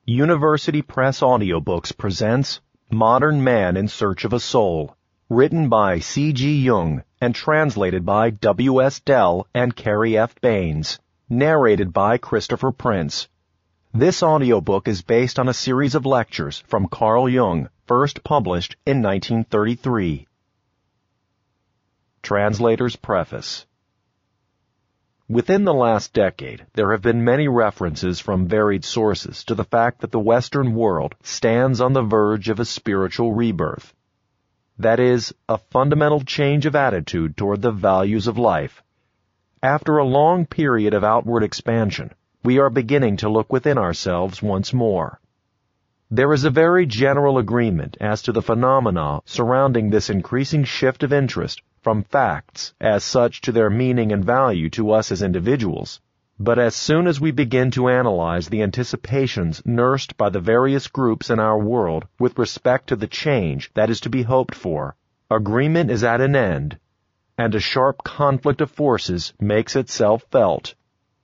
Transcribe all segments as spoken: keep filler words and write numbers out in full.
University Press Audiobooks presents Modern Man in Search of a Soul, written by C G Jung and translated by W S Dell and Carrie F. Baines, narrated by Christopher Prince. This audiobook is based on a series of lectures from Carl Jung, first published in nineteen thirty-three. Translator's Preface. Within the last decade, there have been many references from varied sources to the fact that the Western world stands on the verge of a spiritual rebirth. That is, a fundamental change of attitude toward the values of life. After a long period of outward expansion, we are beginning to look within ourselves once more. There is a very general agreement as to the phenomena surrounding this increasing shift of interest from facts as such to their meaning and value to us as individuals, but as soon as we begin to analyze the anticipations nursed by the various groups in our world with respect to the change that is to be hoped for, agreement is at an end, and a sharp conflict of forces makes itself felt.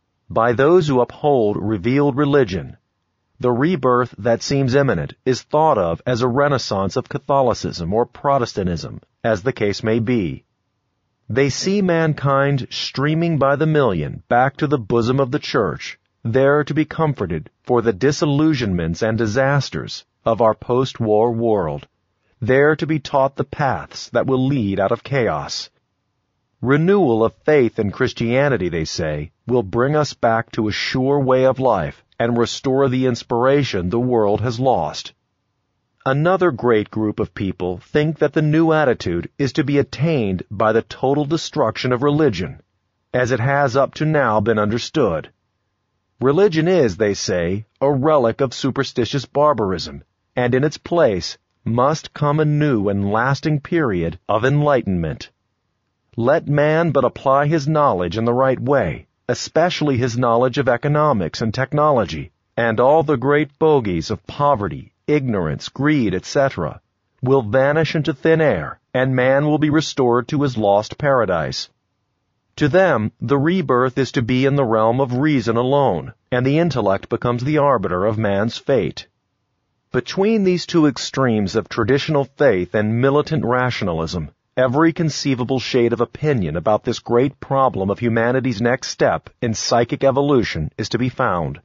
By those who uphold revealed religion, the rebirth that seems imminent is thought of as a renaissance of Catholicism or Protestantism, as the case may be. They see mankind streaming by the million back to the bosom of the Church, there to be comforted for the disillusionments and disasters of our post-war world, there to be taught the paths that will lead out of chaos. Renewal of faith in Christianity, they say, will bring us back to a sure way of life and restore the inspiration the world has lost. Another great group of people think that the new attitude is to be attained by the total destruction of religion, as it has up to now been understood. Religion is, they say, a relic of superstitious barbarism, and in its place must come a new and lasting period of enlightenment. Let man but apply his knowledge in the right way, especially his knowledge of economics and technology, and all the great bogies of poverty, ignorance, greed, et cetera, will vanish into thin air, and man will be restored to his lost paradise. To them, the rebirth is to be in the realm of reason alone, and the intellect becomes the arbiter of man's fate. Between these two extremes of traditional faith and militant rationalism, every conceivable shade of opinion about this great problem of humanity's next step in psychic evolution is to be found.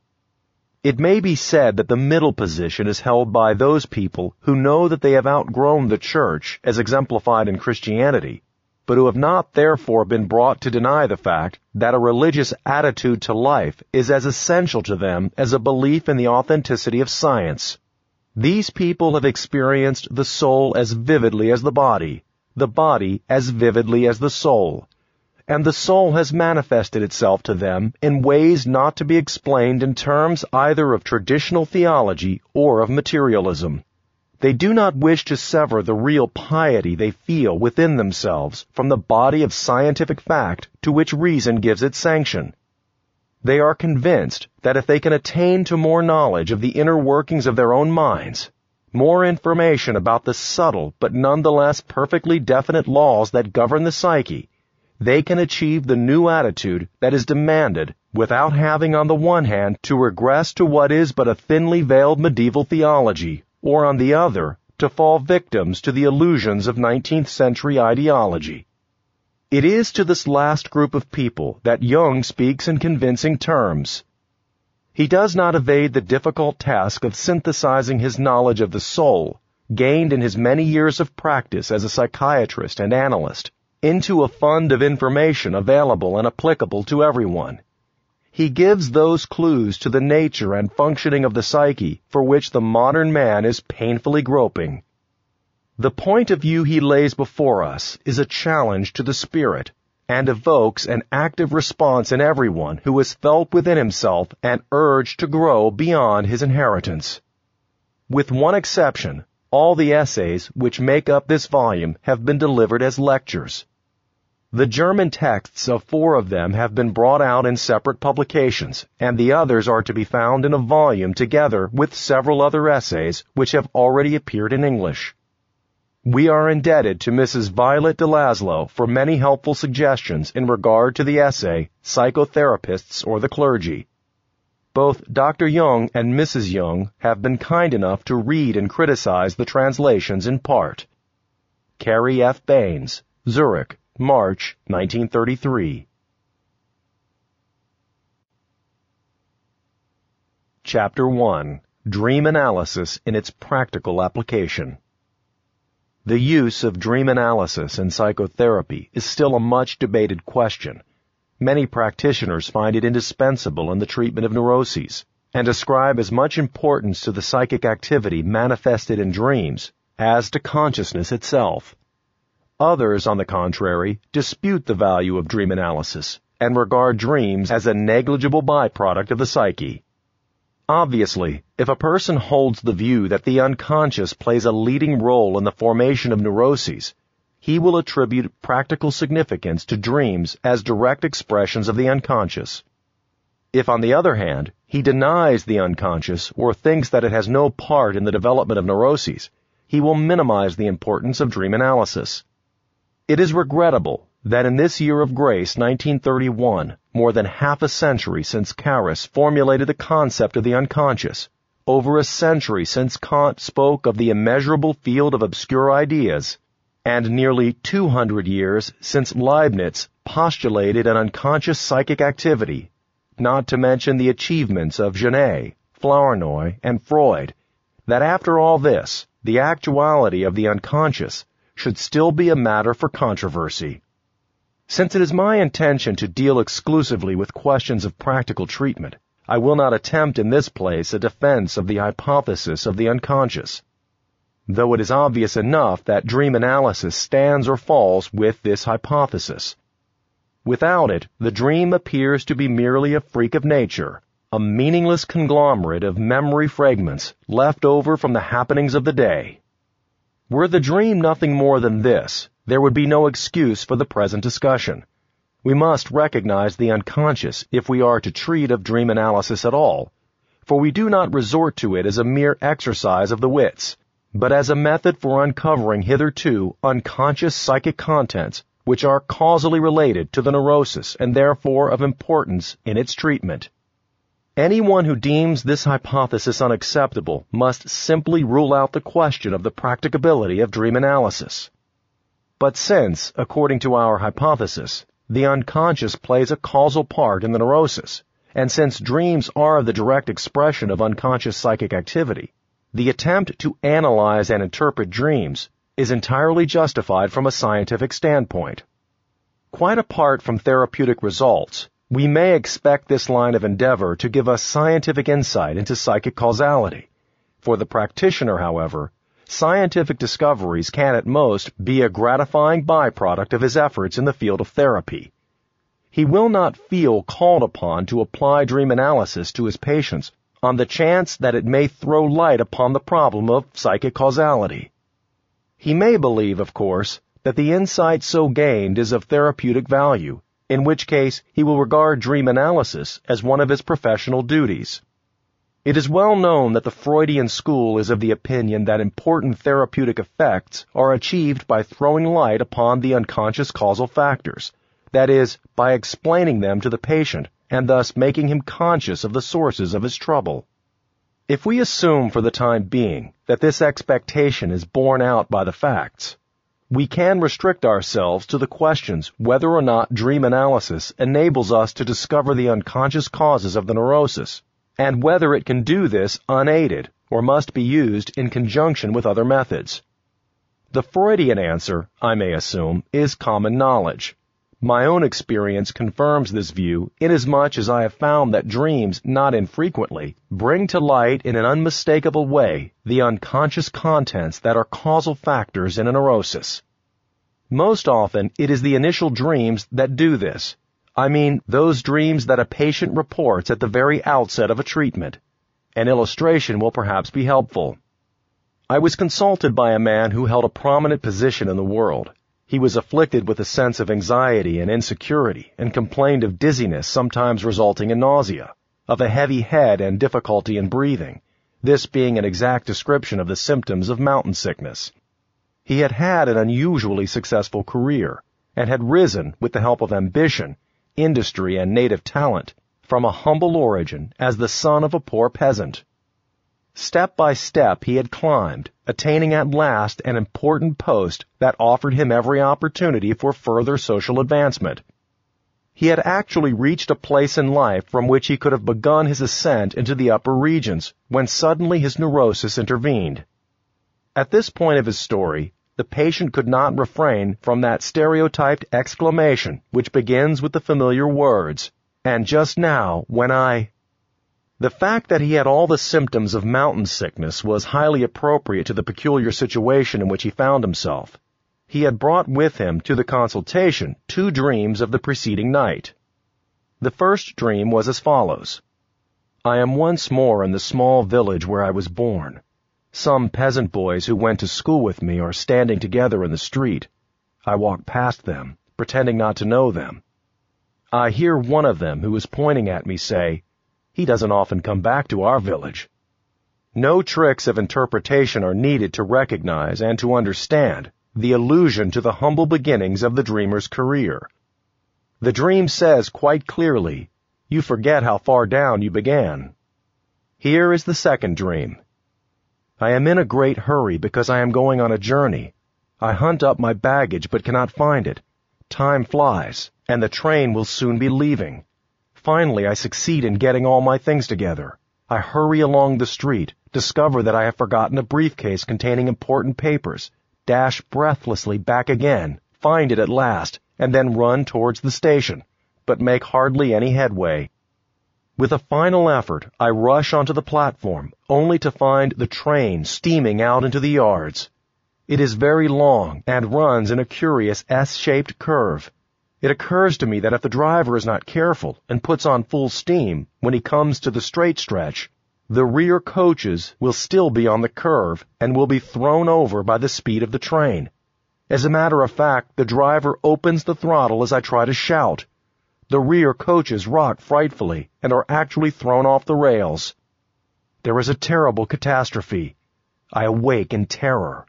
It may be said that the middle position is held by those people who know that they have outgrown the Church as exemplified in Christianity, but who have not therefore been brought to deny the fact that a religious attitude to life is as essential to them as a belief in the authenticity of science. These people have experienced the soul as vividly as the body, the body as vividly as the soul, and the soul has manifested itself to them in ways not to be explained in terms either of traditional theology or of materialism. They do not wish to sever the real piety they feel within themselves from the body of scientific fact to which reason gives its sanction. They are convinced that if they can attain to more knowledge of the inner workings of their own minds, more information about the subtle but nonetheless perfectly definite laws that govern the psyche, they can achieve the new attitude that is demanded without having on the one hand to regress to what is but a thinly veiled medieval theology, or on the other to fall victims to the illusions of nineteenth century ideology. It is to this last group of people that Jung speaks in convincing terms. He does not evade the difficult task of synthesizing his knowledge of the soul, gained in his many years of practice as a psychiatrist and analyst, into a fund of information available and applicable to everyone. He gives those clues to the nature and functioning of the psyche for which the modern man is painfully groping. The point of view he lays before us is a challenge to the spirit, and evokes an active response in everyone who has felt within himself an urge to grow beyond his inheritance. With one exception, all the essays which make up this volume have been delivered as lectures. The German texts of four of them have been brought out in separate publications, and the others are to be found in a volume together with several other essays which have already appeared in English. We are indebted to Missus Violet de Laszlo for many helpful suggestions in regard to the essay, Psychotherapists or the Clergy. Both Doctor Jung and Missus Jung have been kind enough to read and criticize the translations in part. Carrie F. Baines, Zurich, March nineteen thirty-three. Chapter one. Dream Analysis in its Practical Application. The use of dream analysis in psychotherapy is still a much debated question. Many practitioners find it indispensable in the treatment of neuroses, and ascribe as much importance to the psychic activity manifested in dreams as to consciousness itself. Others, on the contrary, dispute the value of dream analysis and regard dreams as a negligible byproduct of the psyche. Obviously, if a person holds the view that the unconscious plays a leading role in the formation of neuroses, he will attribute practical significance to dreams as direct expressions of the unconscious. If, on the other hand, he denies the unconscious or thinks that it has no part in the development of neuroses, he will minimize the importance of dream analysis. It is regrettable that in this year of grace, nineteen thirty-one, more than half a century since Carus formulated the concept of the unconscious, over a century since Kant spoke of the immeasurable field of obscure ideas, and nearly two hundred years since Leibniz postulated an unconscious psychic activity, not to mention the achievements of Genet, Flournoy, and Freud, that after all this, the actuality of the unconscious should still be a matter for controversy. Since it is my intention to deal exclusively with questions of practical treatment, I will not attempt in this place a defense of the hypothesis of the unconscious, though it is obvious enough that dream analysis stands or falls with this hypothesis. Without it, the dream appears to be merely a freak of nature, a meaningless conglomerate of memory fragments left over from the happenings of the day. Were the dream nothing more than this, there would be no excuse for the present discussion. We must recognize the unconscious if we are to treat of dream analysis at all, for we do not resort to it as a mere exercise of the wits, but as a method for uncovering hitherto unconscious psychic contents which are causally related to the neurosis and therefore of importance in its treatment. Anyone who deems this hypothesis unacceptable must simply rule out the question of the practicability of dream analysis. But since, according to our hypothesis, the unconscious plays a causal part in the neurosis, and since dreams are the direct expression of unconscious psychic activity, the attempt to analyze and interpret dreams is entirely justified from a scientific standpoint. Quite apart from therapeutic results, we may expect this line of endeavor to give us scientific insight into psychic causality. For the practitioner, however, scientific discoveries can at most be a gratifying byproduct of his efforts in the field of therapy. He will not feel called upon to apply dream analysis to his patients on the chance that it may throw light upon the problem of psychic causality. He may believe, of course, that the insight so gained is of therapeutic value, in which case he will regard dream analysis as one of his professional duties. It is well known that the Freudian school is of the opinion that important therapeutic effects are achieved by throwing light upon the unconscious causal factors, that is, by explaining them to the patient and thus making him conscious of the sources of his trouble. If we assume for the time being that this expectation is borne out by the facts, we can restrict ourselves to the questions whether or not dream analysis enables us to discover the unconscious causes of the neurosis, and whether it can do this unaided or must be used in conjunction with other methods. The Freudian answer, I may assume, is common knowledge. My own experience confirms this view inasmuch as I have found that dreams not infrequently bring to light in an unmistakable way the unconscious contents that are causal factors in a neurosis. Most often it is the initial dreams that do this. I mean those dreams that a patient reports at the very outset of a treatment. An illustration will perhaps be helpful. I was consulted by a man who held a prominent position in the world. He was afflicted with a sense of anxiety and insecurity and complained of dizziness sometimes resulting in nausea, of a heavy head and difficulty in breathing, this being an exact description of the symptoms of mountain sickness. He had had an unusually successful career and had risen with the help of ambition, industry, and native talent from a humble origin as the son of a poor peasant. Step by step he had climbed, attaining at last an important post that offered him every opportunity for further social advancement. He had actually reached a place in life from which he could have begun his ascent into the upper regions when suddenly his neurosis intervened. At this point of his story, the patient could not refrain from that stereotyped exclamation which begins with the familiar words, "And just now, when I—" The fact that he had all the symptoms of mountain sickness was highly appropriate to the peculiar situation in which he found himself. He had brought with him to the consultation two dreams of the preceding night. The first dream was as follows. I am once more in the small village where I was born. Some peasant boys who went to school with me are standing together in the street. I walk past them, pretending not to know them. I hear one of them, who is pointing at me, say, "He doesn't often come back to our village." No tricks of interpretation are needed to recognize and to understand the allusion to the humble beginnings of the dreamer's career. The dream says quite clearly, "You forget how far down you began." Here is the second dream. I am in a great hurry because I am going on a journey. I hunt up my baggage but cannot find it. Time flies, and the train will soon be leaving. Finally, I succeed in getting all my things together. I hurry along the street, discover that I have forgotten a briefcase containing important papers, dash breathlessly back again, find it at last, and then run towards the station, but make hardly any headway. With a final effort, I rush onto the platform, only to find the train steaming out into the yards. It is very long and runs in a curious S-shaped curve. It occurs to me that if the driver is not careful and puts on full steam when he comes to the straight stretch, the rear coaches will still be on the curve and will be thrown over by the speed of the train. As a matter of fact, the driver opens the throttle as I try to shout. The rear coaches rock frightfully and are actually thrown off the rails. There is a terrible catastrophe. I awake in terror.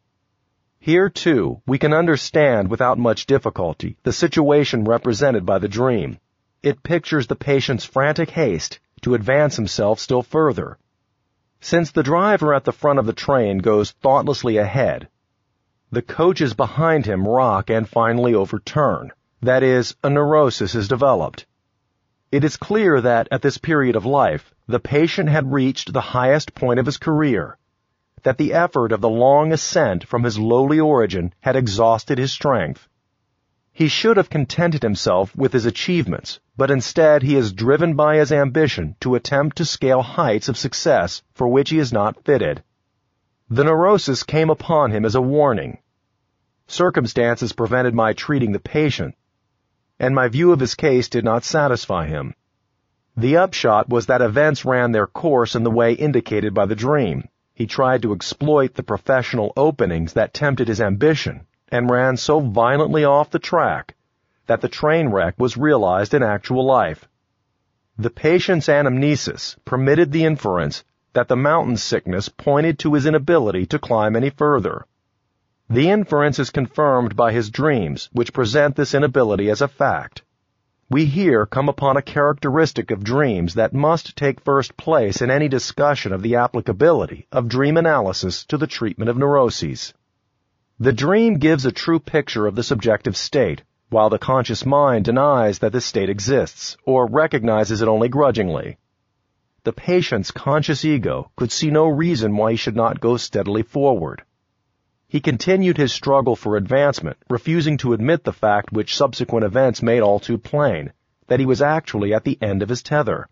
Here, too, we can understand without much difficulty the situation represented by the dream. It pictures the patient's frantic haste to advance himself still further. Since the driver at the front of the train goes thoughtlessly ahead, the coaches behind him rock and finally overturn. That is, a neurosis is developed. It is clear that at this period of life, the patient had reached the highest point of his career, that the effort of the long ascent from his lowly origin had exhausted his strength. He should have contented himself with his achievements, but instead he is driven by his ambition to attempt to scale heights of success for which he is not fitted. The neurosis came upon him as a warning. Circumstances prevented my treating the patient, and my view of his case did not satisfy him. The upshot was that events ran their course in the way indicated by the dream. He tried to exploit the professional openings that tempted his ambition, and ran so violently off the track that the train wreck was realized in actual life. The patient's anamnesis permitted the inference that the mountain sickness pointed to his inability to climb any further. The inference is confirmed by his dreams, which present this inability as a fact. We here come upon a characteristic of dreams that must take first place in any discussion of the applicability of dream analysis to the treatment of neuroses. The dream gives a true picture of the subjective state, while the conscious mind denies that this state exists, or recognizes it only grudgingly. The patient's conscious ego could see no reason why he should not go steadily forward. He continued his struggle for advancement, refusing to admit the fact which subsequent events made all too plain, that he was actually at the end of his tether.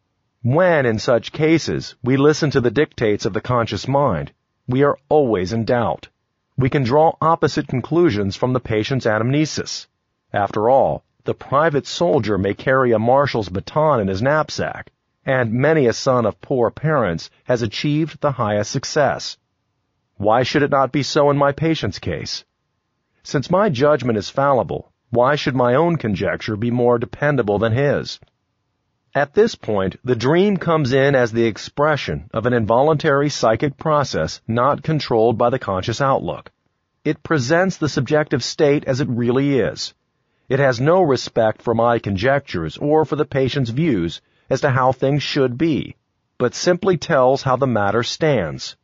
When, in such cases, we listen to the dictates of the conscious mind, we are always in doubt. We can draw opposite conclusions from the patient's anamnesis. After all, the private soldier may carry a marshal's baton in his knapsack, and many a son of poor parents has achieved the highest success. Why should it not be so in my patient's case? Since my judgment is fallible, why should my own conjecture be more dependable than his? At this point, the dream comes in as the expression of an involuntary psychic process not controlled by the conscious outlook. It presents the subjective state as it really is. It has no respect for my conjectures or for the patient's views as to how things should be, but simply tells how the matter stands.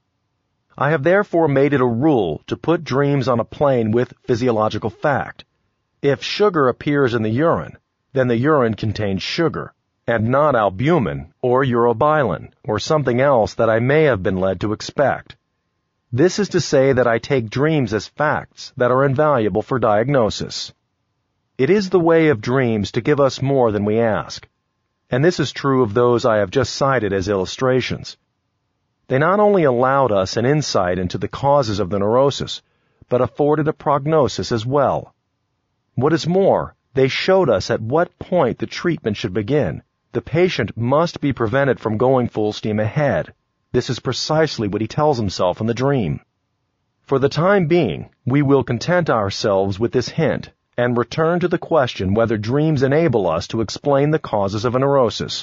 I have therefore made it a rule to put dreams on a plane with physiological fact. If sugar appears in the urine, then the urine contains sugar, and not albumin or urobilin or something else that I may have been led to expect. This is to say that I take dreams as facts that are invaluable for diagnosis. It is the way of dreams to give us more than we ask, and this is true of those I have just cited as illustrations. They not only allowed us an insight into the causes of the neurosis, but afforded a prognosis as well. What is more, they showed us at what point the treatment should begin. The patient must be prevented from going full steam ahead. This is precisely what he tells himself in the dream. For the time being, we will content ourselves with this hint and return to the question whether dreams enable us to explain the causes of a neurosis.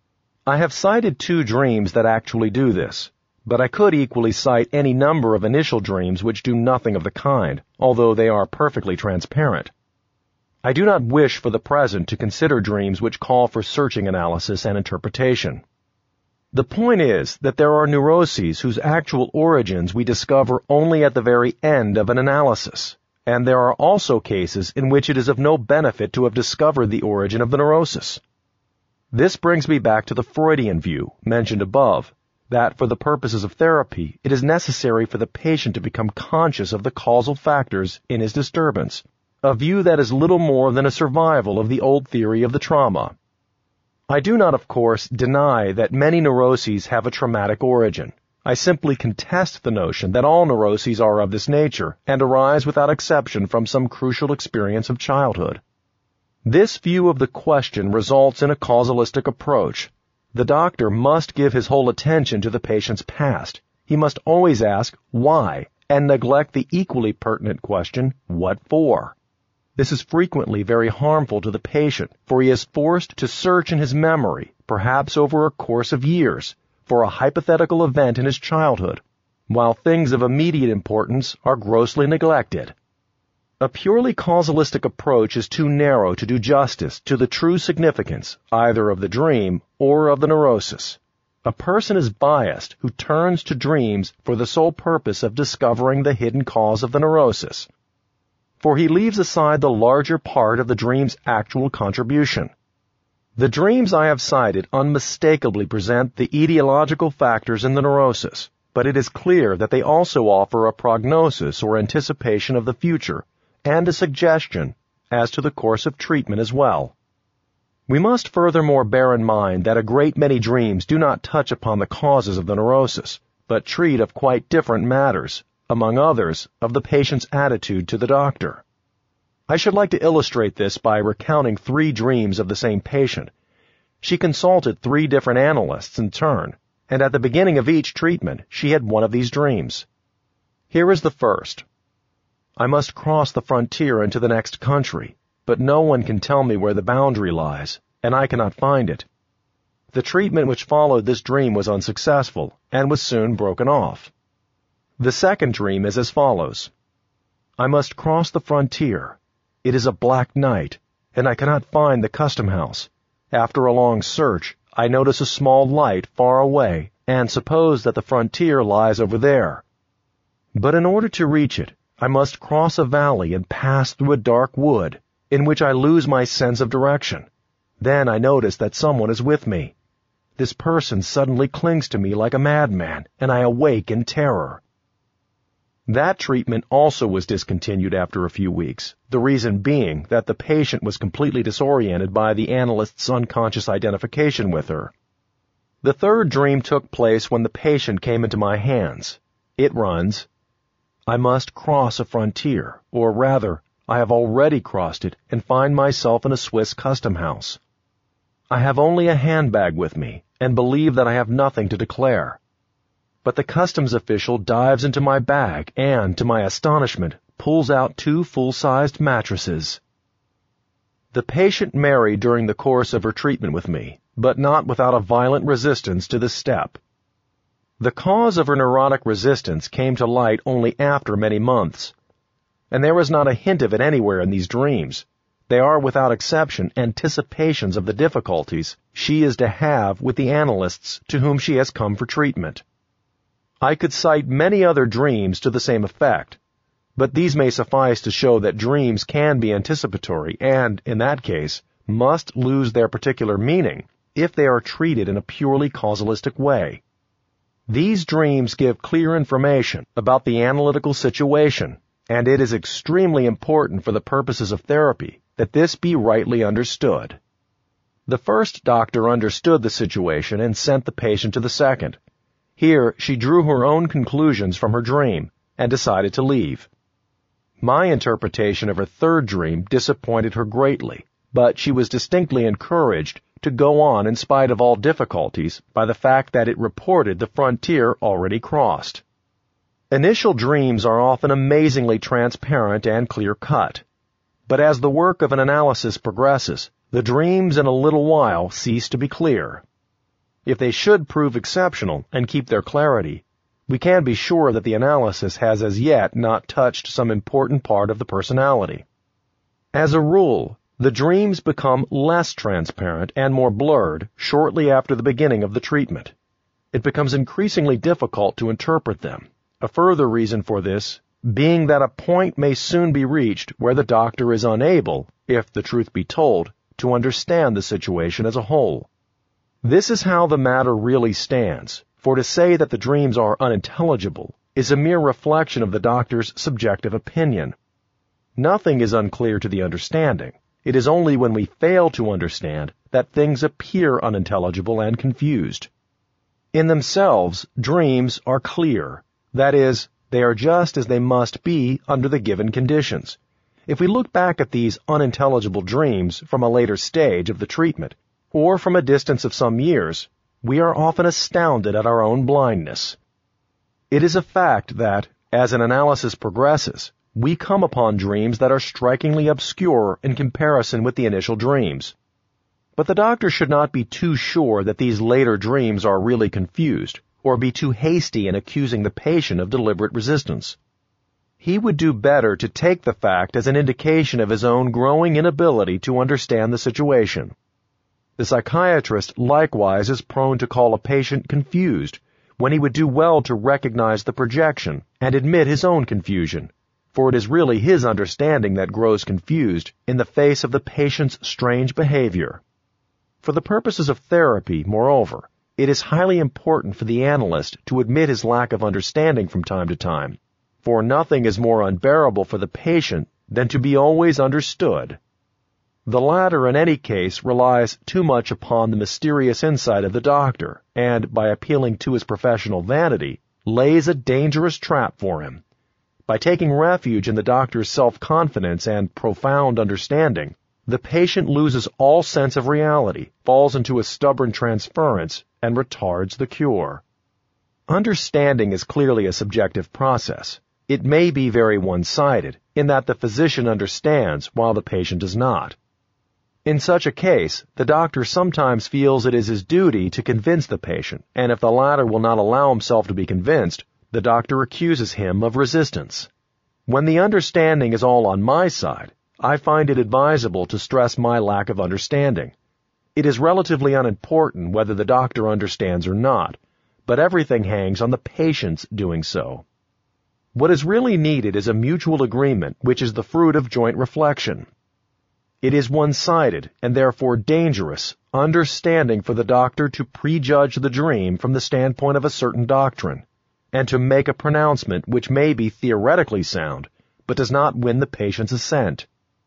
I have cited two dreams that actually do this, but I could equally cite any number of initial dreams which do nothing of the kind, although they are perfectly transparent. I do not wish for the present to consider dreams which call for searching analysis and interpretation. The point is that there are neuroses whose actual origins we discover only at the very end of an analysis, and there are also cases in which it is of no benefit to have discovered the origin of the neurosis. This brings me back to the Freudian view, mentioned above, that for the purposes of therapy, it is necessary for the patient to become conscious of the causal factors in his disturbance, a view that is little more than a survival of the old theory of the trauma. I do not, of course, deny that many neuroses have a traumatic origin. I simply contest the notion that all neuroses are of this nature and arise without exception from some crucial experience of childhood. This view of the question results in a causalistic approach. The doctor must give his whole attention to the patient's past. He must always ask, why, and neglect the equally pertinent question, what for? This is frequently very harmful to the patient, for he is forced to search in his memory, perhaps over a course of years, for a hypothetical event in his childhood, while things of immediate importance are grossly neglected. A purely causalistic approach is too narrow to do justice to the true significance either of the dream or of the neurosis. A person is biased who turns to dreams for the sole purpose of discovering the hidden cause of the neurosis, for he leaves aside the larger part of the dream's actual contribution. The dreams I have cited unmistakably present the etiological factors in the neurosis, but it is clear that they also offer a prognosis or anticipation of the future and a suggestion as to the course of treatment as well. We must furthermore bear in mind that a great many dreams do not touch upon the causes of the neurosis, but treat of quite different matters, among others, of the patient's attitude to the doctor. I should like to illustrate this by recounting three dreams of the same patient. She consulted three different analysts in turn, and at the beginning of each treatment, she had one of these dreams. Here is the first. I must cross the frontier into the next country, but no one can tell me where the boundary lies, and I cannot find it. The treatment which followed this dream was unsuccessful, and was soon broken off. The second dream is as follows. I must cross the frontier. It is a black night, and I cannot find the custom house. After a long search, I notice a small light far away, and suppose that the frontier lies over there. But in order to reach it, I must cross a valley and pass through a dark wood, in which I lose my sense of direction. Then I notice that someone is with me. This person suddenly clings to me like a madman, and I awake in terror. That treatment also was discontinued after a few weeks, the reason being that the patient was completely disoriented by the analyst's unconscious identification with her. The third dream took place when the patient came into my hands. It runs, I must cross a frontier, or rather, I have already crossed it and find myself in a Swiss custom house. I have only a handbag with me, and believe that I have nothing to declare. But the customs official dives into my bag and, to my astonishment, pulls out two full-sized mattresses. The patient married during the course of her treatment with me, but not without a violent resistance to this step. The cause of her neurotic resistance came to light only after many months, and there was not a hint of it anywhere in these dreams, They are without exception anticipations of the difficulties she is to have with the analysts to whom she has come for treatment. I could cite many other dreams to the same effect, but these may suffice to show that dreams can be anticipatory and, in that case, must lose their particular meaning if they are treated in a purely causalistic way. These dreams give clear information about the analytical situation, and it is extremely important for the purposes of therapy that this be rightly understood. The first doctor understood the situation and sent the patient to the second. Here, she drew her own conclusions from her dream and decided to leave. My interpretation of her third dream disappointed her greatly, but she was distinctly encouraged to go on in spite of all difficulties by the fact that it reported the frontier already crossed. Initial dreams are often amazingly transparent and clear-cut, but as the work of an analysis progresses, the dreams in a little while cease to be clear. If they should prove exceptional and keep their clarity, we can be sure that the analysis has as yet not touched some important part of the personality. As a rule, the dreams become less transparent and more blurred shortly after the beginning of the treatment. It becomes increasingly difficult to interpret them. A further reason for this being that a point may soon be reached where the doctor is unable, if the truth be told, to understand the situation as a whole. This is how the matter really stands, for to say that the dreams are unintelligible is a mere reflection of the doctor's subjective opinion. Nothing is unclear to the understanding. It is only when we fail to understand that things appear unintelligible and confused. In themselves, dreams are clear. That is, they are just as they must be under the given conditions. If we look back at these unintelligible dreams from a later stage of the treatment, or from a distance of some years, we are often astounded at our own blindness. It is a fact that, as an analysis progresses, we come upon dreams that are strikingly obscure in comparison with the initial dreams. But the doctor should not be too sure that these later dreams are really confused, or be too hasty in accusing the patient of deliberate resistance. He would do better to take the fact as an indication of his own growing inability to understand the situation. The psychiatrist likewise is prone to call a patient confused, when he would do well to recognize the projection and admit his own confusion, for it is really his understanding that grows confused in the face of the patient's strange behavior. For the purposes of therapy, moreover, it is highly important for the analyst to admit his lack of understanding from time to time, for nothing is more unbearable for the patient than to be always understood. The latter, in any case, relies too much upon the mysterious insight of the doctor, and, by appealing to his professional vanity, lays a dangerous trap for him. By taking refuge in the doctor's self-confidence and profound understanding, the patient loses all sense of reality, falls into a stubborn transference, and retards the cure. Understanding is clearly a subjective process. It may be very one-sided, in that the physician understands while the patient does not. In such a case, the doctor sometimes feels it is his duty to convince the patient, and if the latter will not allow himself to be convinced, the doctor accuses him of resistance. When the understanding is all on my side, I find it advisable to stress my lack of understanding. It is relatively unimportant whether the doctor understands or not, but everything hangs on the patient's doing so. What is really needed is a mutual agreement which is the fruit of joint reflection. It is one-sided, and therefore dangerous, understanding for the doctor to prejudge the dream from the standpoint of a certain doctrine, and to make a pronouncement which may be theoretically sound, but does not win the patient's assent.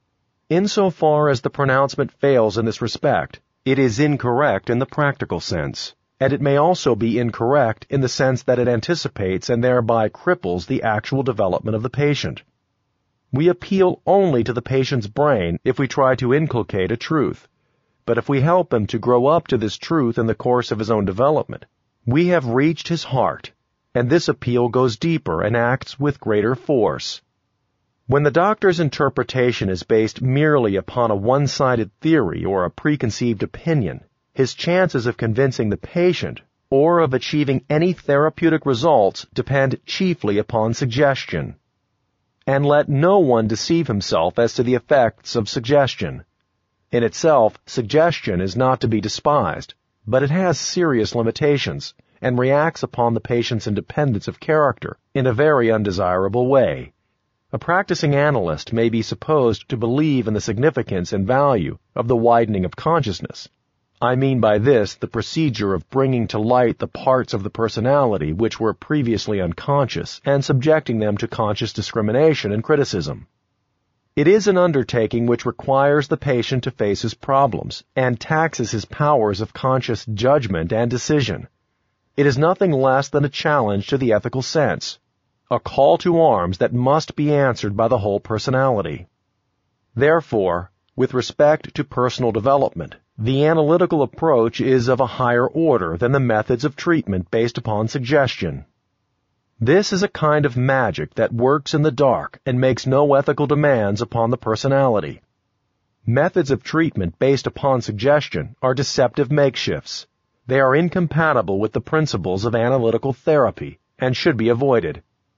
Insofar as the pronouncement fails in this respect, it is incorrect in the practical sense, and it may also be incorrect in the sense that it anticipates and thereby cripples the actual development of the patient. We appeal only to the patient's brain if we try to inculcate a truth, but if we help him to grow up to this truth in the course of his own development, we have reached his heart, and this appeal goes deeper and acts with greater force. When the doctor's interpretation is based merely upon a one-sided theory or a preconceived opinion, his chances of convincing the patient or of achieving any therapeutic results depend chiefly upon suggestion. and let no one deceive himself as to the effects of suggestion. In itself, suggestion is not to be despised, but it has serious limitations and reacts upon the patient's independence of character in a very undesirable way. A practicing analyst may be supposed to believe in the significance and value of the widening of consciousness. I mean by this the procedure of bringing to light the parts of the personality which were previously unconscious and subjecting them to conscious discrimination and criticism. It is an undertaking which requires the patient to face his problems and taxes his powers of conscious judgment and decision. It is nothing less than a challenge to the ethical sense, a call to arms that must be answered by the whole personality. Therefore, with respect to personal development, the analytical approach is of a higher order than the methods of treatment based upon suggestion. This is a kind of magic that works in the dark and makes no ethical demands upon the personality. Methods of treatment based upon suggestion are deceptive makeshifts. They are incompatible with the principles of analytical therapy and should be avoided.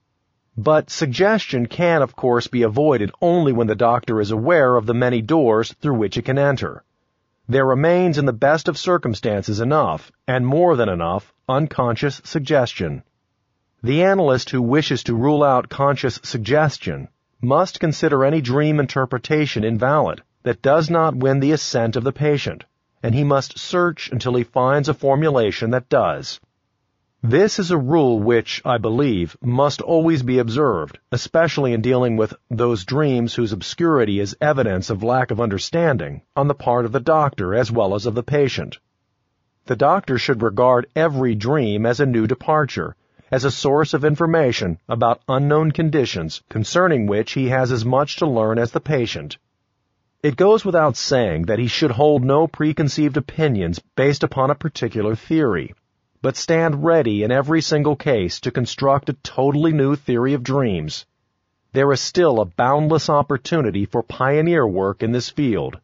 But suggestion can, of course, be avoided only when the doctor is aware of the many doors through which it can enter. There remains in the best of circumstances enough, and more than enough, unconscious suggestion. The analyst who wishes to rule out conscious suggestion must consider any dream interpretation invalid that does not win the assent of the patient, and he must search until he finds a formulation that does. This is a rule which, I believe, must always be observed, especially in dealing with those dreams whose obscurity is evidence of lack of understanding on the part of the doctor as well as of the patient. The doctor should regard every dream as a new departure, as a source of information about unknown conditions concerning which he has as much to learn as the patient. It goes without saying that he should hold no preconceived opinions based upon a particular theory, but stand ready in every single case to construct a totally new theory of dreams. There is still a boundless opportunity for pioneer work in this field.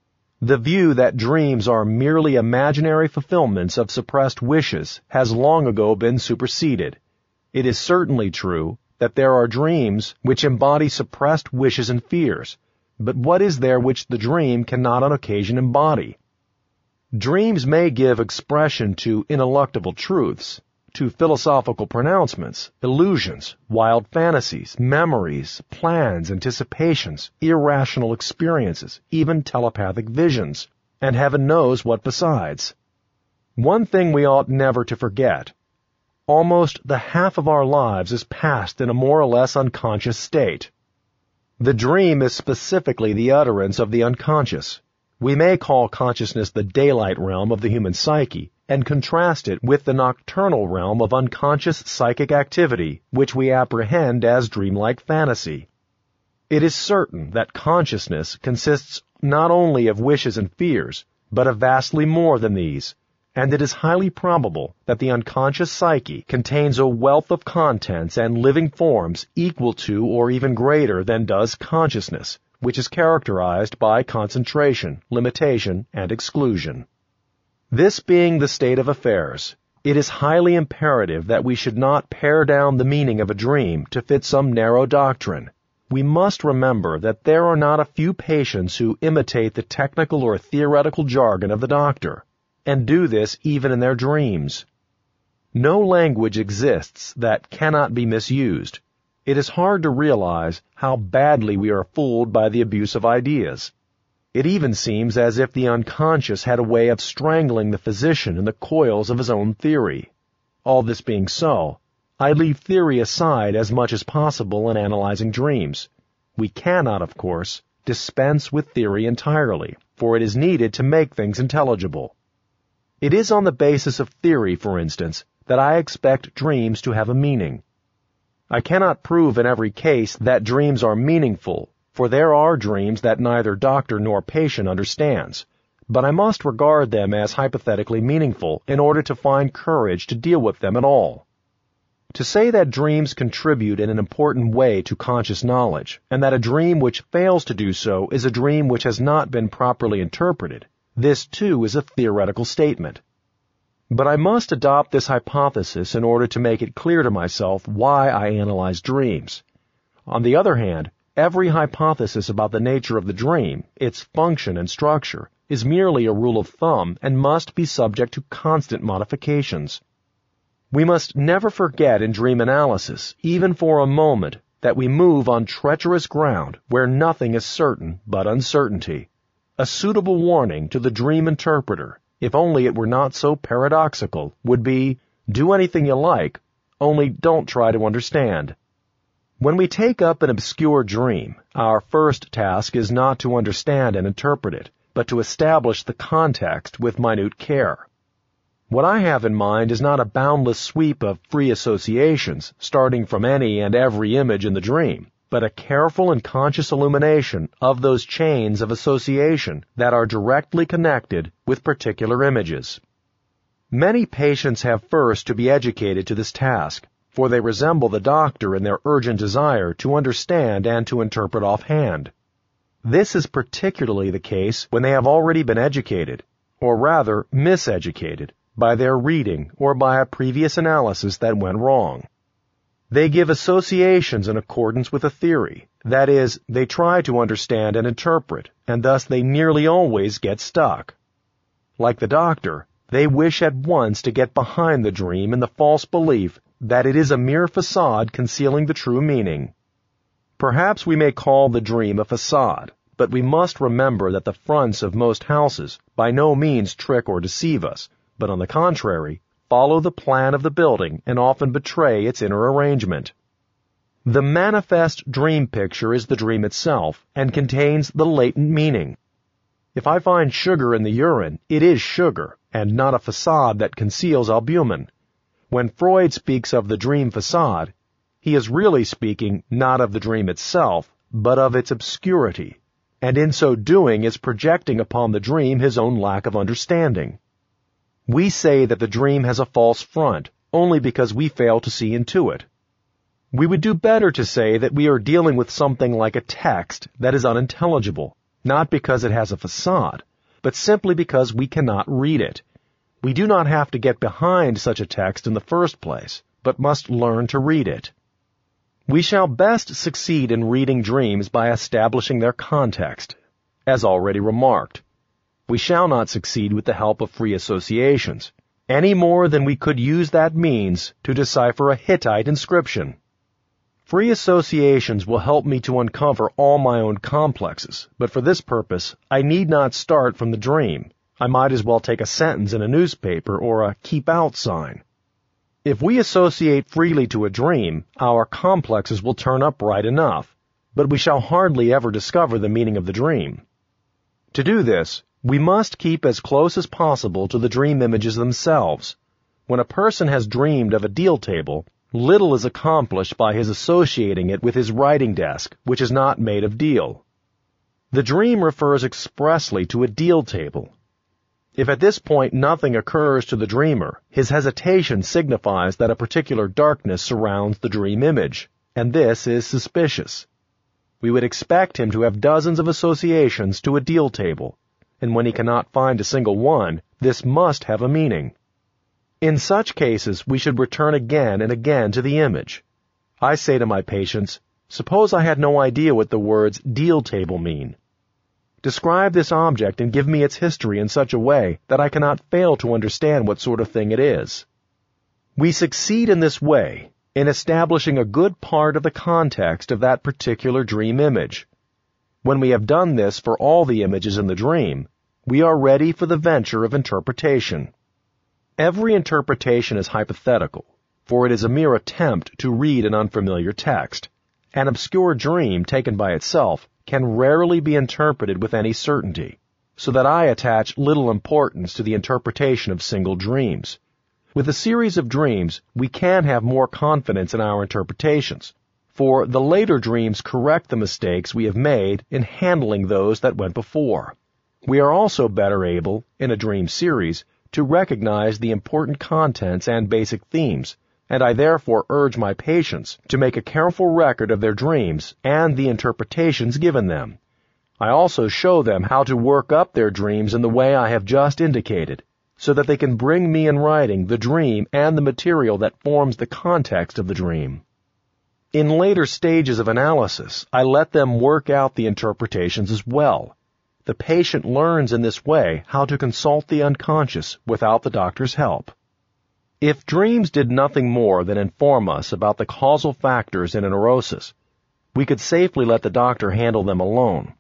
The view that dreams are merely imaginary fulfillments of suppressed wishes has long ago been superseded. It is certainly true that there are dreams which embody suppressed wishes and fears, but what is there which the dream cannot on occasion embody? Dreams may give expression to ineluctable truths, to philosophical pronouncements, illusions, wild fantasies, memories, plans, anticipations, irrational experiences, even telepathic visions, and heaven knows what besides. One thing we ought never to forget. Almost the half of our lives is passed in a more or less unconscious state. The dream is specifically the utterance of the unconscious. We may call consciousness the daylight realm of the human psyche, and contrast it with the nocturnal realm of unconscious psychic activity, which we apprehend as dreamlike fantasy. It is certain that consciousness consists not only of wishes and fears, but of vastly more than these, and it is highly probable that the unconscious psyche contains a wealth of contents and living forms equal to or even greater than does consciousness, which is characterized by concentration, limitation, and exclusion. This being the state of affairs, it is highly imperative that we should not pare down the meaning of a dream to fit some narrow doctrine. We must remember that there are not a few patients who imitate the technical or theoretical jargon of the doctor, and do this even in their dreams. No language exists that cannot be misused. It is hard to realize how badly we are fooled by the abuse of ideas. It even seems as if the unconscious had a way of strangling the physician in the coils of his own theory. All this being so, I leave theory aside as much as possible in analyzing dreams. We cannot, of course, dispense with theory entirely, for it is needed to make things intelligible. It is on the basis of theory, for instance, that I expect dreams to have a meaning. I cannot prove in every case that dreams are meaningful, for there are dreams that neither doctor nor patient understands, but I must regard them as hypothetically meaningful in order to find courage to deal with them at all. To say that dreams contribute in an important way to conscious knowledge, and that a dream which fails to do so is a dream which has not been properly interpreted, this too is a theoretical statement. But I must adopt this hypothesis in order to make it clear to myself why I analyze dreams. On the other hand, every hypothesis about the nature of the dream, its function and structure, is merely a rule of thumb and must be subject to constant modifications. We must never forget in dream analysis, even for a moment, that we move on treacherous ground where nothing is certain but uncertainty. A suitable warning to the dream interpreter, if only it were not so paradoxical, would be, do anything you like, only don't try to understand. When we take up an obscure dream, our first task is not to understand and interpret it, but to establish the context with minute care. What I have in mind is not a boundless sweep of free associations, starting from any and every image in the dream, but a careful and conscious illumination of those chains of association that are directly connected with particular images. Many patients have first to be educated to this task, for they resemble the doctor in their urgent desire to understand and to interpret offhand. This is particularly the case when they have already been educated, or rather miseducated, by their reading or by a previous analysis that went wrong. They give associations in accordance with a theory, that is, they try to understand and interpret, and thus they nearly always get stuck. Like the doctor, they wish at once to get behind the dream in the false belief that it is a mere facade concealing the true meaning. Perhaps we may call the dream a facade, but we must remember that the fronts of most houses by no means trick or deceive us, but on the contrary, follow the plan of the building and often betray its inner arrangement. The manifest dream picture is the dream itself and contains the latent meaning. If I find sugar in the urine, it is sugar, and not a facade that conceals albumin. When Freud speaks of the dream facade, he is really speaking not of the dream itself, but of its obscurity, and in so doing is projecting upon the dream his own lack of understanding. We say that the dream has a false front only because we fail to see into it. We would do better to say that we are dealing with something like a text that is unintelligible, not because it has a facade, but simply because we cannot read it. We do not have to get behind such a text in the first place, but must learn to read it. We shall best succeed in reading dreams by establishing their context. As already remarked, we shall not succeed with the help of free associations, any more than we could use that means to decipher a Hittite inscription. Free associations will help me to uncover all my own complexes, but for this purpose, I need not start from the dream. I might as well take a sentence in a newspaper or a keep out sign. If we associate freely to a dream, our complexes will turn up right enough, but we shall hardly ever discover the meaning of the dream. To do this, we must keep as close as possible to the dream images themselves. When a person has dreamed of a deal table, little is accomplished by his associating it with his writing desk, which is not made of deal. The dream refers expressly to a deal table. If at this point nothing occurs to the dreamer, his hesitation signifies that a particular darkness surrounds the dream image, and this is suspicious. We would expect him to have dozens of associations to a deal table, and when he cannot find a single one, this must have a meaning. In such cases, we should return again and again to the image. I say to my patients, suppose I had no idea what the words deal table mean. Describe this object and give me its history in such a way that I cannot fail to understand what sort of thing it is. We succeed in this way in establishing a good part of the context of that particular dream image. When we have done this for all the images in the dream, we are ready for the venture of interpretation. Every interpretation is hypothetical, for it is a mere attempt to read an unfamiliar text. An obscure dream taken by itself can rarely be interpreted with any certainty, so that I attach little importance to the interpretation of single dreams. With a series of dreams, we can have more confidence in our interpretations, for the later dreams correct the mistakes we have made in handling those that went before. We are also better able, in a dream series, to recognize the important contents and basic themes, and I therefore urge my patients to make a careful record of their dreams and the interpretations given them. I also show them how to work up their dreams in the way I have just indicated, so that they can bring me in writing the dream and the material that forms the context of the dream. In later stages of analysis, I let them work out the interpretations as well. The patient learns in this way how to consult the unconscious without the doctor's help. If dreams did nothing more than inform us about the causal factors in a neurosis, we could safely let the doctor handle them alone.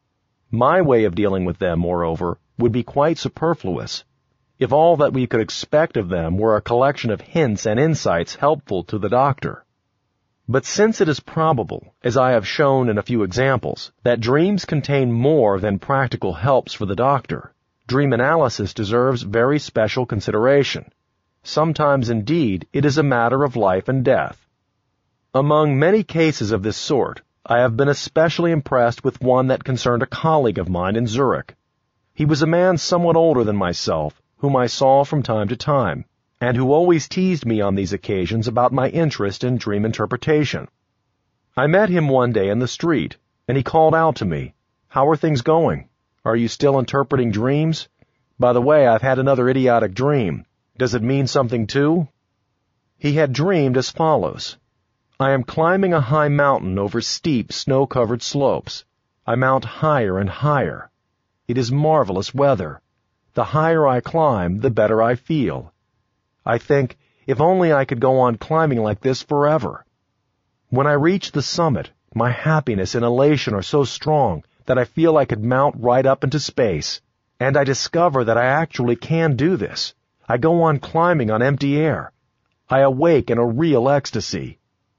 My way of dealing with them, moreover, would be quite superfluous, if all that we could expect of them were a collection of hints and insights helpful to the doctor. But since it is probable, as I have shown in a few examples, that dreams contain more than practical helps for the doctor, dream analysis deserves very special consideration. Sometimes, indeed, it is a matter of life and death. Among many cases of this sort, I have been especially impressed with one that concerned a colleague of mine in Zurich. He was a man somewhat older than myself, whom I saw from time to time, and who always teased me on these occasions about my interest in dream interpretation. I met him one day in the street, and he called out to me, "How are things going? Are you still interpreting dreams? By the way, I've had another idiotic dream. Does it mean something too?" He had dreamed as follows. I am climbing a high mountain over steep, snow-covered slopes. I mount higher and higher. It is marvelous weather. The higher I climb, the better I feel. I think, if only I could go on climbing like this forever. When I reach the summit, my happiness and elation are so strong that I feel I could mount right up into space, and I discover that I actually can do this. I go on climbing on empty air. I awake in a real ecstasy.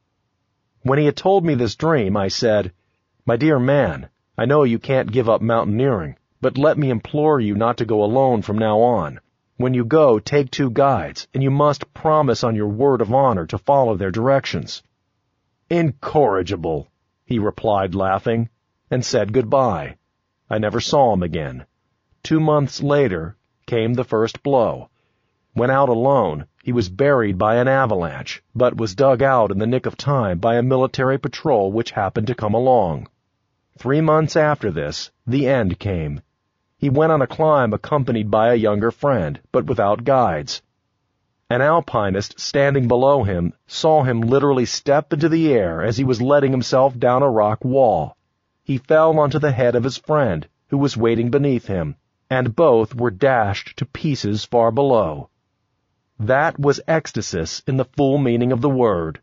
When he had told me this dream, I said, "My dear man, I know you can't give up mountaineering, but let me implore you not to go alone from now on. When you go, take two guides, and you must promise on your word of honor to follow their directions." "Incorrigible," he replied, laughing, and said goodbye. I never saw him again. Two months later came the first blow. When out alone, he was buried by an avalanche, but was dug out in the nick of time by a military patrol which happened to come along. Three months after this, the end came. He went on a climb accompanied by a younger friend, but without guides. An alpinist standing below him saw him literally step into the air as he was letting himself down a rock wall. He fell onto the head of his friend, who was waiting beneath him, and both were dashed to pieces far below. That was ecstasis in the full meaning of the word.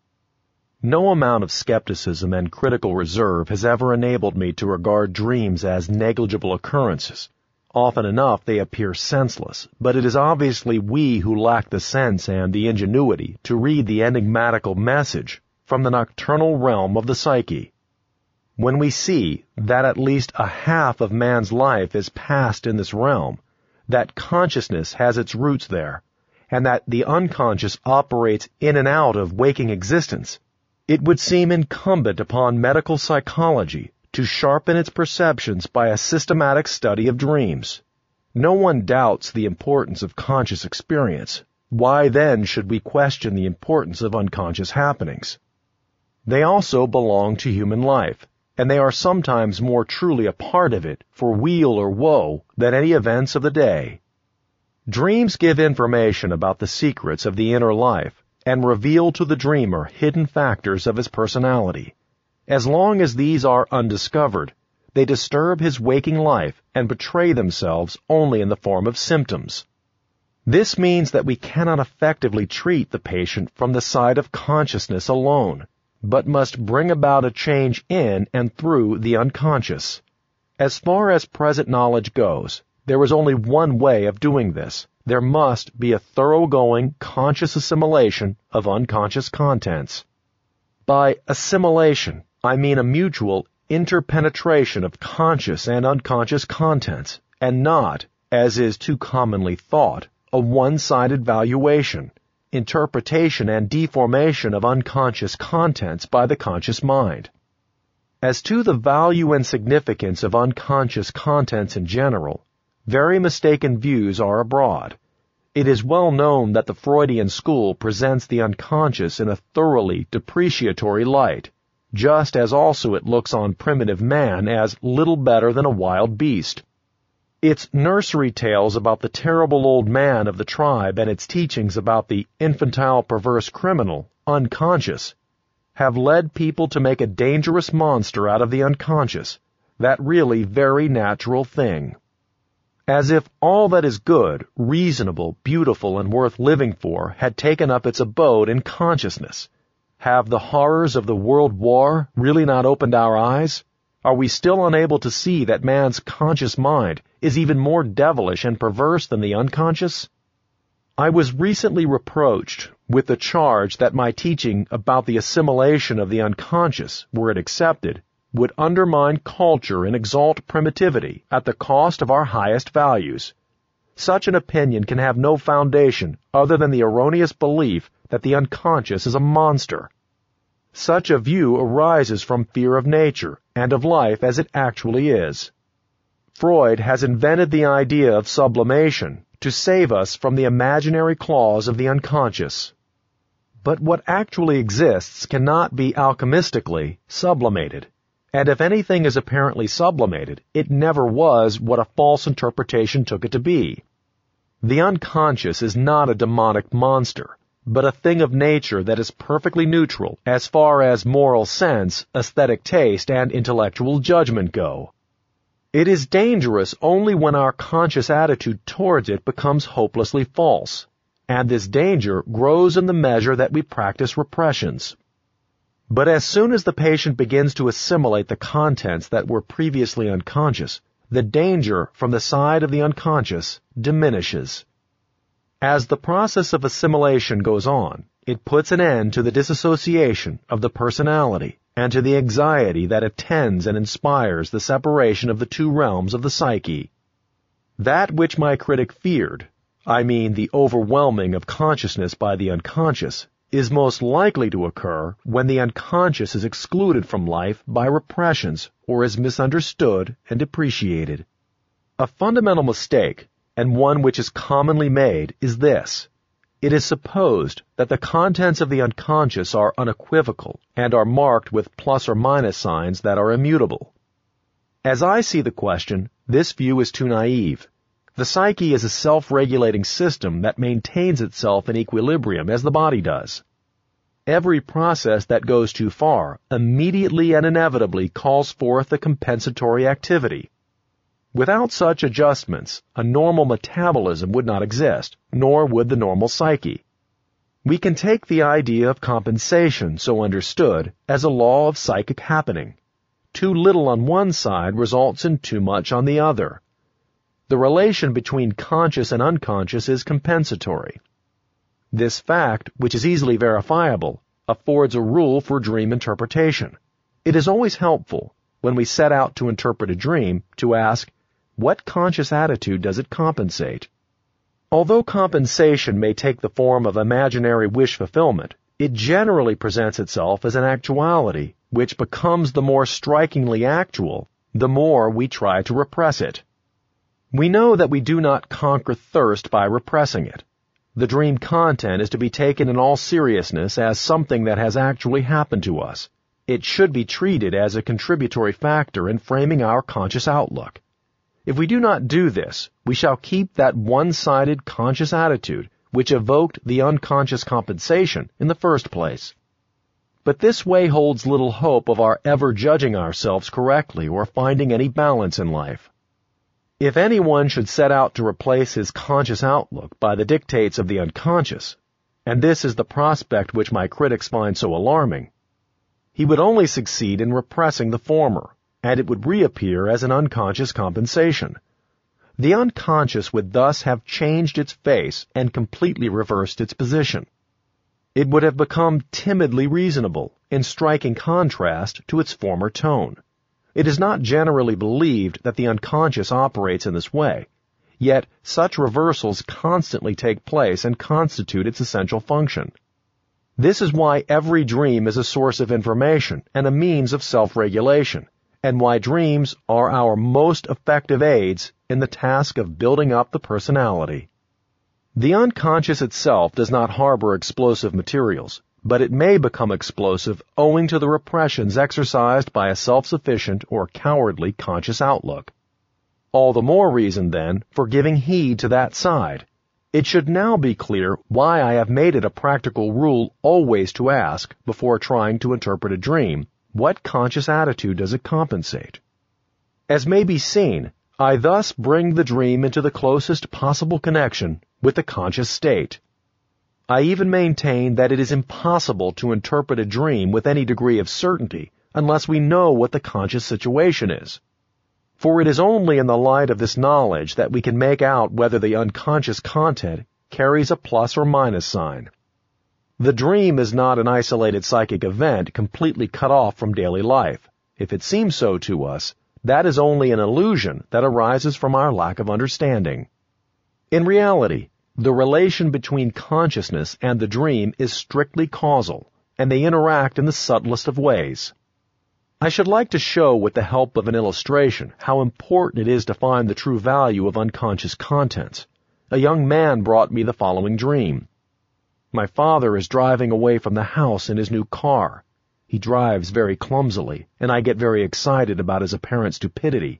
No amount of skepticism and critical reserve has ever enabled me to regard dreams as negligible occurrences. Often enough they appear senseless, but it is obviously we who lack the sense and the ingenuity to read the enigmatical message from the nocturnal realm of the psyche. When we see that at least a half of man's life is passed in this realm, that consciousness has its roots there, and that the unconscious operates in and out of waking existence, it would seem incumbent upon medical psychology to sharpen its perceptions by a systematic study of dreams. No one doubts the importance of conscious experience. Why then should we question the importance of unconscious happenings? They also belong to human life, and they are sometimes more truly a part of it, for weal or woe, than any events of the day. Dreams give information about the secrets of the inner life and reveal to the dreamer hidden factors of his personality. As long as these are undiscovered, they disturb his waking life and betray themselves only in the form of symptoms. This means that we cannot effectively treat the patient from the side of consciousness alone, but must bring about a change in and through the unconscious. As far as present knowledge goes, there is only one way of doing this. There must be a thoroughgoing conscious assimilation of unconscious contents. By assimilation, I mean a mutual interpenetration of conscious and unconscious contents, and not, as is too commonly thought, a one-sided valuation, interpretation, and deformation of unconscious contents by the conscious mind. As to the value and significance of unconscious contents in general, very mistaken views are abroad. It is well known that the Freudian school presents the unconscious in a thoroughly depreciatory light, just as also it looks on primitive man as little better than a wild beast. Its nursery tales about the terrible old man of the tribe and its teachings about the infantile perverse criminal, unconscious, have led people to make a dangerous monster out of the unconscious, that really very natural thing. As if all that is good, reasonable, beautiful, and worth living for had taken up its abode in consciousness. Have the horrors of the World War really not opened our eyes? Are we still unable to see that man's conscious mind is even more devilish and perverse than the unconscious? I was recently reproached with the charge that my teaching about the assimilation of the unconscious, were it accepted, would undermine culture and exalt primitivity at the cost of our highest values. Such an opinion can have no foundation other than the erroneous belief that the unconscious is a monster. Such a view arises from fear of nature and of life as it actually is. Freud has invented the idea of sublimation to save us from the imaginary claws of the unconscious. But what actually exists cannot be alchemistically sublimated, and if anything is apparently sublimated, it never was what a false interpretation took it to be. The unconscious is not a demonic monster, but a thing of nature that is perfectly neutral as far as moral sense, aesthetic taste, and intellectual judgment go. It is dangerous only when our conscious attitude towards it becomes hopelessly false, and this danger grows in the measure that we practice repressions. But as soon as the patient begins to assimilate the contents that were previously unconscious, the danger from the side of the unconscious diminishes. As the process of assimilation goes on, it puts an end to the disassociation of the personality and to the anxiety that attends and inspires the separation of the two realms of the psyche. That which my critic feared, I mean the overwhelming of consciousness by the unconscious, is most likely to occur when the unconscious is excluded from life by repressions or is misunderstood and depreciated. A fundamental mistake, and one which is commonly made, is this. It is supposed that the contents of the unconscious are unequivocal and are marked with plus or minus signs that are immutable. As I see the question, this view is too naive. The psyche is a self-regulating system that maintains itself in equilibrium as the body does. Every process that goes too far immediately and inevitably calls forth a compensatory activity. Without such adjustments, a normal metabolism would not exist, nor would the normal psyche. We can take the idea of compensation, so understood, as a law of psychic happening. Too little on one side results in too much on the other. The relation between conscious and unconscious is compensatory. This fact, which is easily verifiable, affords a rule for dream interpretation. It is always helpful, when we set out to interpret a dream, to ask, what conscious attitude does it compensate? Although compensation may take the form of imaginary wish fulfillment, it generally presents itself as an actuality, which becomes the more strikingly actual, the more we try to repress it. We know that we do not conquer thirst by repressing it. The dream content is to be taken in all seriousness as something that has actually happened to us. It should be treated as a contributory factor in framing our conscious outlook. If we do not do this, we shall keep that one-sided conscious attitude which evoked the unconscious compensation in the first place. But this way holds little hope of our ever judging ourselves correctly or finding any balance in life. If anyone should set out to replace his conscious outlook by the dictates of the unconscious, and this is the prospect which my critics find so alarming, he would only succeed in repressing the former, and it would reappear as an unconscious compensation. The unconscious would thus have changed its face and completely reversed its position. It would have become timidly reasonable, in striking contrast to its former tone. It is not generally believed that the unconscious operates in this way, yet such reversals constantly take place and constitute its essential function. This is why every dream is a source of information and a means of self-regulation, and why dreams are our most effective aids in the task of building up the personality. The unconscious itself does not harbor explosive materials, but it may become explosive owing to the repressions exercised by a self-sufficient or cowardly conscious outlook. All the more reason, then, for giving heed to that side. It should now be clear why I have made it a practical rule always to ask, before trying to interpret a dream, what conscious attitude does it compensate? As may be seen, I thus bring the dream into the closest possible connection with the conscious state. I even maintain that it is impossible to interpret a dream with any degree of certainty unless we know what the conscious situation is. For it is only in the light of this knowledge that we can make out whether the unconscious content carries a plus or minus sign. The dream is not an isolated psychic event completely cut off from daily life. If it seems so to us, that is only an illusion that arises from our lack of understanding. In reality, the relation between consciousness and the dream is strictly causal, and they interact in the subtlest of ways. I should like to show with the help of an illustration how important it is to find the true value of unconscious contents. A young man brought me the following dream. My father is driving away from the house in his new car. He drives very clumsily, and I get very excited about his apparent stupidity.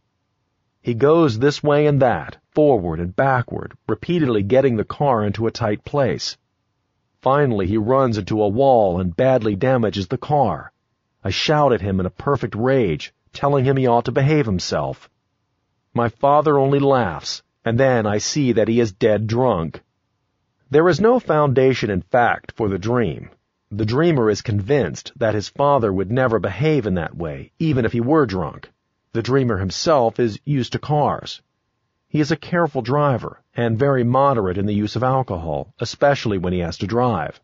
He goes this way and that, forward and backward, repeatedly getting the car into a tight place. Finally, he runs into a wall and badly damages the car. I shout at him in a perfect rage, telling him he ought to behave himself. My father only laughs, and then I see that he is dead drunk. There is no foundation in fact for the dream. The dreamer is convinced that his father would never behave in that way, even if he were drunk. The dreamer himself is used to cars. He is a careful driver, and very moderate in the use of alcohol, especially when he has to drive.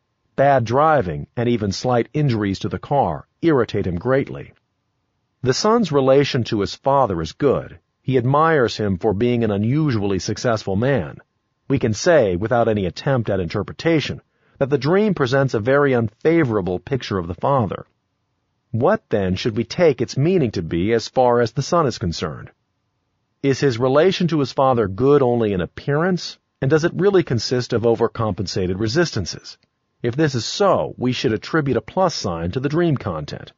Bad driving, and even slight injuries to the car, irritate him greatly. The son's relation to his father is good. He admires him for being an unusually successful man. We can say, without any attempt at interpretation, that the dream presents a very unfavorable picture of the father. What, then, should we take its meaning to be as far as the son is concerned? Is his relation to his father good only in appearance, and does it really consist of overcompensated resistances? If this is so, we should attribute a plus sign to the dream content.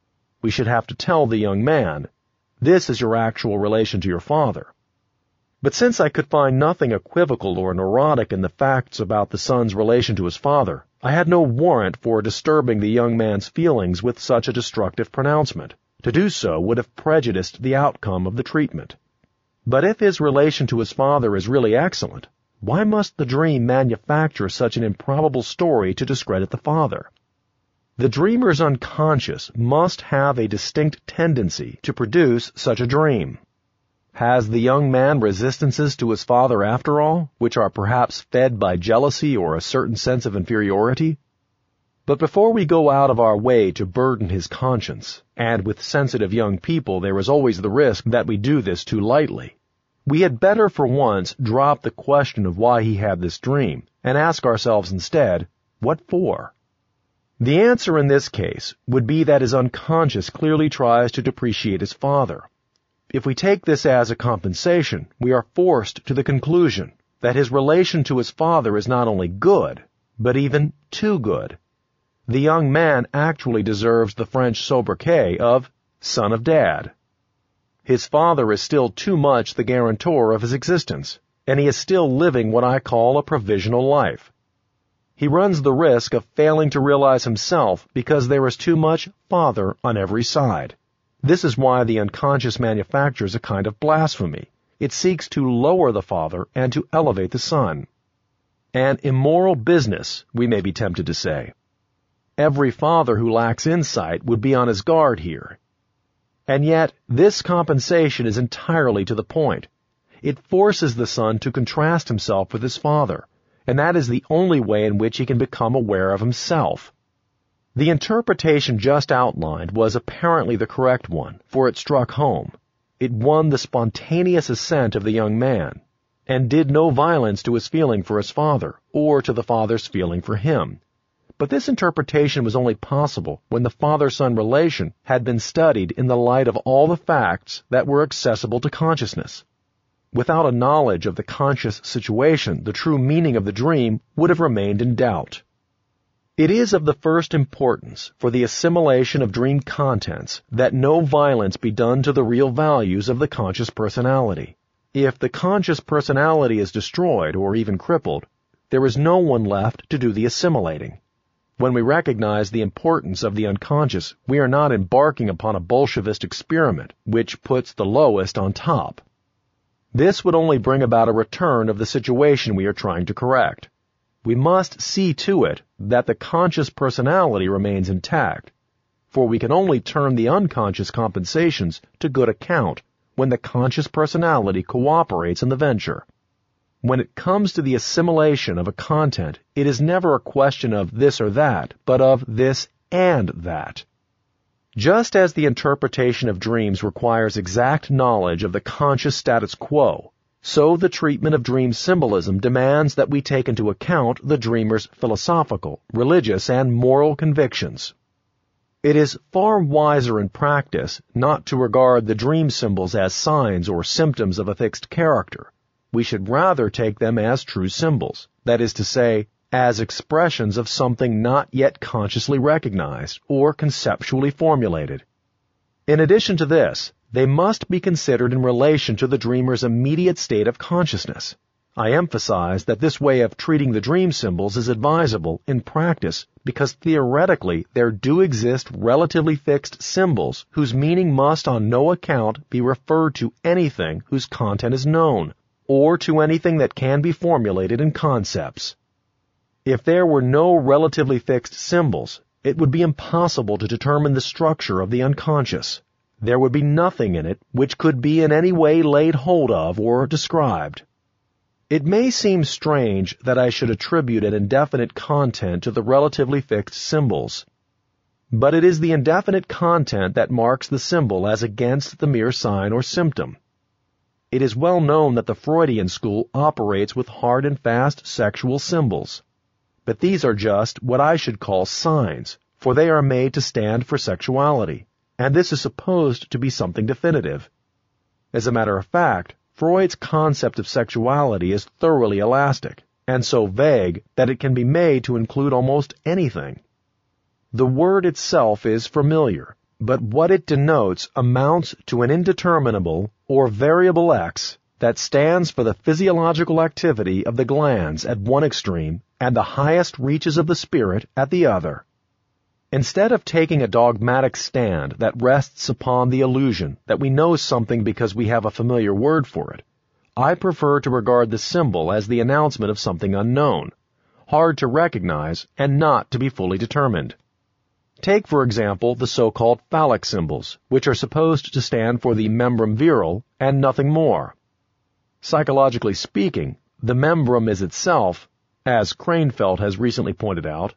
We should have to tell the young man, this is your actual relation to your father. But since I could find nothing equivocal or neurotic in the facts about the son's relation to his father, I had no warrant for disturbing the young man's feelings with such a destructive pronouncement. To do so would have prejudiced the outcome of the treatment. But if his relation to his father is really excellent, why must the dream manufacture such an improbable story to discredit the father? The dreamer's unconscious must have a distinct tendency to produce such a dream. Has the young man resistances to his father after all, which are perhaps fed by jealousy or a certain sense of inferiority? But before we go out of our way to burden his conscience, and with sensitive young people there is always the risk that we do this too lightly, we had better for once drop the question of why he had this dream, and ask ourselves instead, what for? The answer in this case would be that his unconscious clearly tries to depreciate his father. If we take this as a compensation, we are forced to the conclusion that his relation to his father is not only good, but even too good. The young man actually deserves the French sobriquet of son of dad. His father is still too much the guarantor of his existence, and he is still living what I call a provisional life. He runs the risk of failing to realize himself because there is too much father on every side. This is why the unconscious manufactures a kind of blasphemy. It seeks to lower the father and to elevate the son. An immoral business, we may be tempted to say. Every father who lacks insight would be on his guard here. And yet, this compensation is entirely to the point. It forces the son to contrast himself with his father, and that is the only way in which he can become aware of himself. The interpretation just outlined was apparently the correct one, for it struck home. It won the spontaneous assent of the young man, and did no violence to his feeling for his father, or to the father's feeling for him. But this interpretation was only possible when the father-son relation had been studied in the light of all the facts that were accessible to consciousness. Without a knowledge of the conscious situation, the true meaning of the dream would have remained in doubt. It is of the first importance for the assimilation of dream contents that no violence be done to the real values of the conscious personality. If the conscious personality is destroyed or even crippled, there is no one left to do the assimilating. When we recognize the importance of the unconscious, we are not embarking upon a Bolshevist experiment which puts the lowest on top. This would only bring about a return of the situation we are trying to correct. We must see to it that the conscious personality remains intact, for we can only turn the unconscious compensations to good account when the conscious personality cooperates in the venture. When it comes to the assimilation of a content, it is never a question of this or that, but of this and that. Just as the interpretation of dreams requires exact knowledge of the conscious status quo, so the treatment of dream symbolism demands that we take into account the dreamer's philosophical, religious, and moral convictions. It is far wiser in practice not to regard the dream symbols as signs or symptoms of a fixed character. We should rather take them as true symbols, that is to say, as expressions of something not yet consciously recognized or conceptually formulated. In addition to this, they must be considered in relation to the dreamer's immediate state of consciousness. I emphasize that this way of treating the dream symbols is advisable in practice because theoretically there do exist relatively fixed symbols whose meaning must on no account be referred to anything whose content is known, or to anything that can be formulated in concepts. If there were no relatively fixed symbols, it would be impossible to determine the structure of the unconscious. There would be nothing in it which could be in any way laid hold of or described. It may seem strange that I should attribute an indefinite content to the relatively fixed symbols, but it is the indefinite content that marks the symbol as against the mere sign or symptom. It is well known that the Freudian school operates with hard and fast sexual symbols. But these are just what I should call signs, for they are made to stand for sexuality, and this is supposed to be something definitive. As a matter of fact, Freud's concept of sexuality is thoroughly elastic, and so vague that it can be made to include almost anything. The word itself is familiar, but what it denotes amounts to an indeterminable or variable X that stands for the physiological activity of the glands at one extreme and the highest reaches of the spirit at the other. Instead of taking a dogmatic stand that rests upon the illusion that we know something because we have a familiar word for it, I prefer to regard the symbol as the announcement of something unknown, hard to recognize and not to be fully determined. Take, for example, the so-called phallic symbols, which are supposed to stand for the membrum virile and nothing more. Psychologically speaking, the membrum is itself, as Kranefeld has recently pointed out,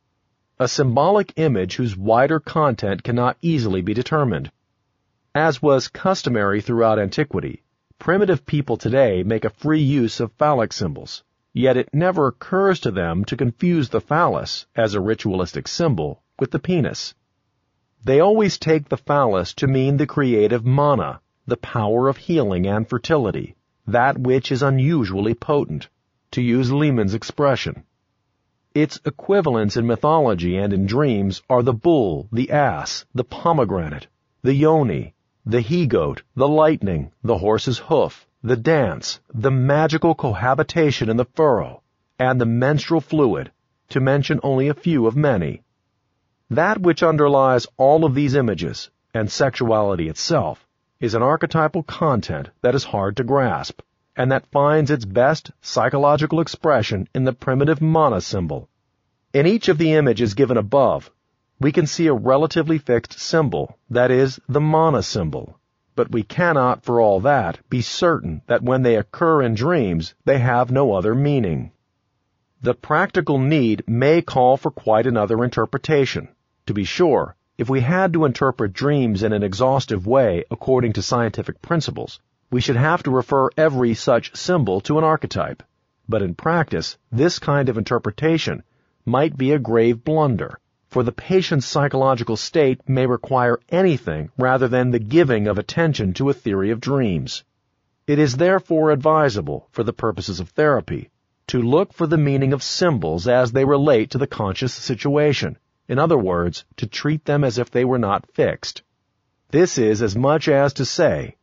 a symbolic image whose wider content cannot easily be determined. As was customary throughout antiquity, primitive people today make a free use of phallic symbols, yet it never occurs to them to confuse the phallus, as a ritualistic symbol, with the penis. They always take the phallus to mean the creative mana, the power of healing and fertility, that which is unusually potent, to use Lehmann's expression. Its equivalents in mythology and in dreams are the bull, the ass, the pomegranate, the yoni, the he-goat, the lightning, the horse's hoof, the dance, the magical cohabitation in the furrow, and the menstrual fluid, to mention only a few of many. That which underlies all of these images, and sexuality itself, is an archetypal content that is hard to grasp, and that finds its best psychological expression in the primitive mana symbol. In each of the images given above, we can see a relatively fixed symbol, that is, the mana symbol, but we cannot, for all that, be certain that when they occur in dreams, they have no other meaning. The practical need may call for quite another interpretation. To be sure, if we had to interpret dreams in an exhaustive way according to scientific principles, we should have to refer every such symbol to an archetype. But in practice, this kind of interpretation might be a grave blunder, for the patient's psychological state may require anything rather than the giving of attention to a theory of dreams. It is therefore advisable, for the purposes of therapy, to look for the meaning of symbols as they relate to the conscious situation. In other words, to treat them as if they were not fixed. This is as much as to say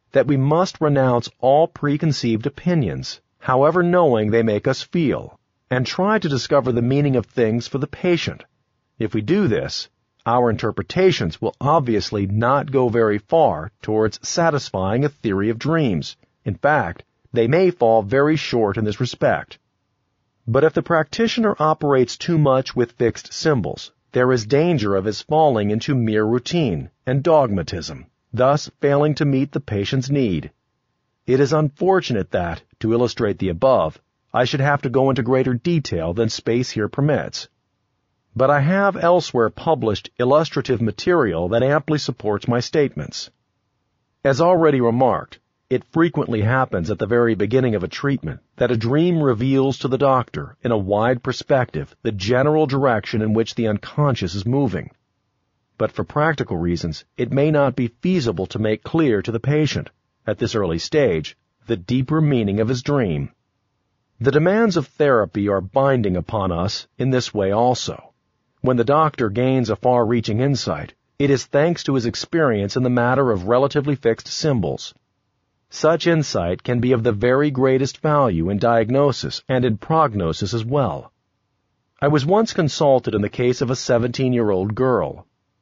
that we must renounce all preconceived opinions, however knowing they make us feel, and try to discover the meaning of things for the patient. If we do this, our interpretations will obviously not go very far towards satisfying a theory of dreams. In fact, they may fall very short in this respect. But if the practitioner operates too much with fixed symbols, there is danger of his falling into mere routine and dogmatism, thus failing to meet the patient's need. It is unfortunate that, to illustrate the above, I should have to go into greater detail than space here permits. But I have elsewhere published illustrative material that amply supports my statements. As already remarked, it frequently happens at the very beginning of a treatment that a dream reveals to the doctor, in a wide perspective, the general direction in which the unconscious is moving. But for practical reasons, it may not be feasible to make clear to the patient, at this early stage, the deeper meaning of his dream. The demands of therapy are binding upon us in this way also. When the doctor gains a far-reaching insight, it is thanks to his experience in the matter of relatively fixed symbols. Such insight can be of the very greatest value in diagnosis and in prognosis as well. I was once consulted in the case of a seventeen-year-old girl.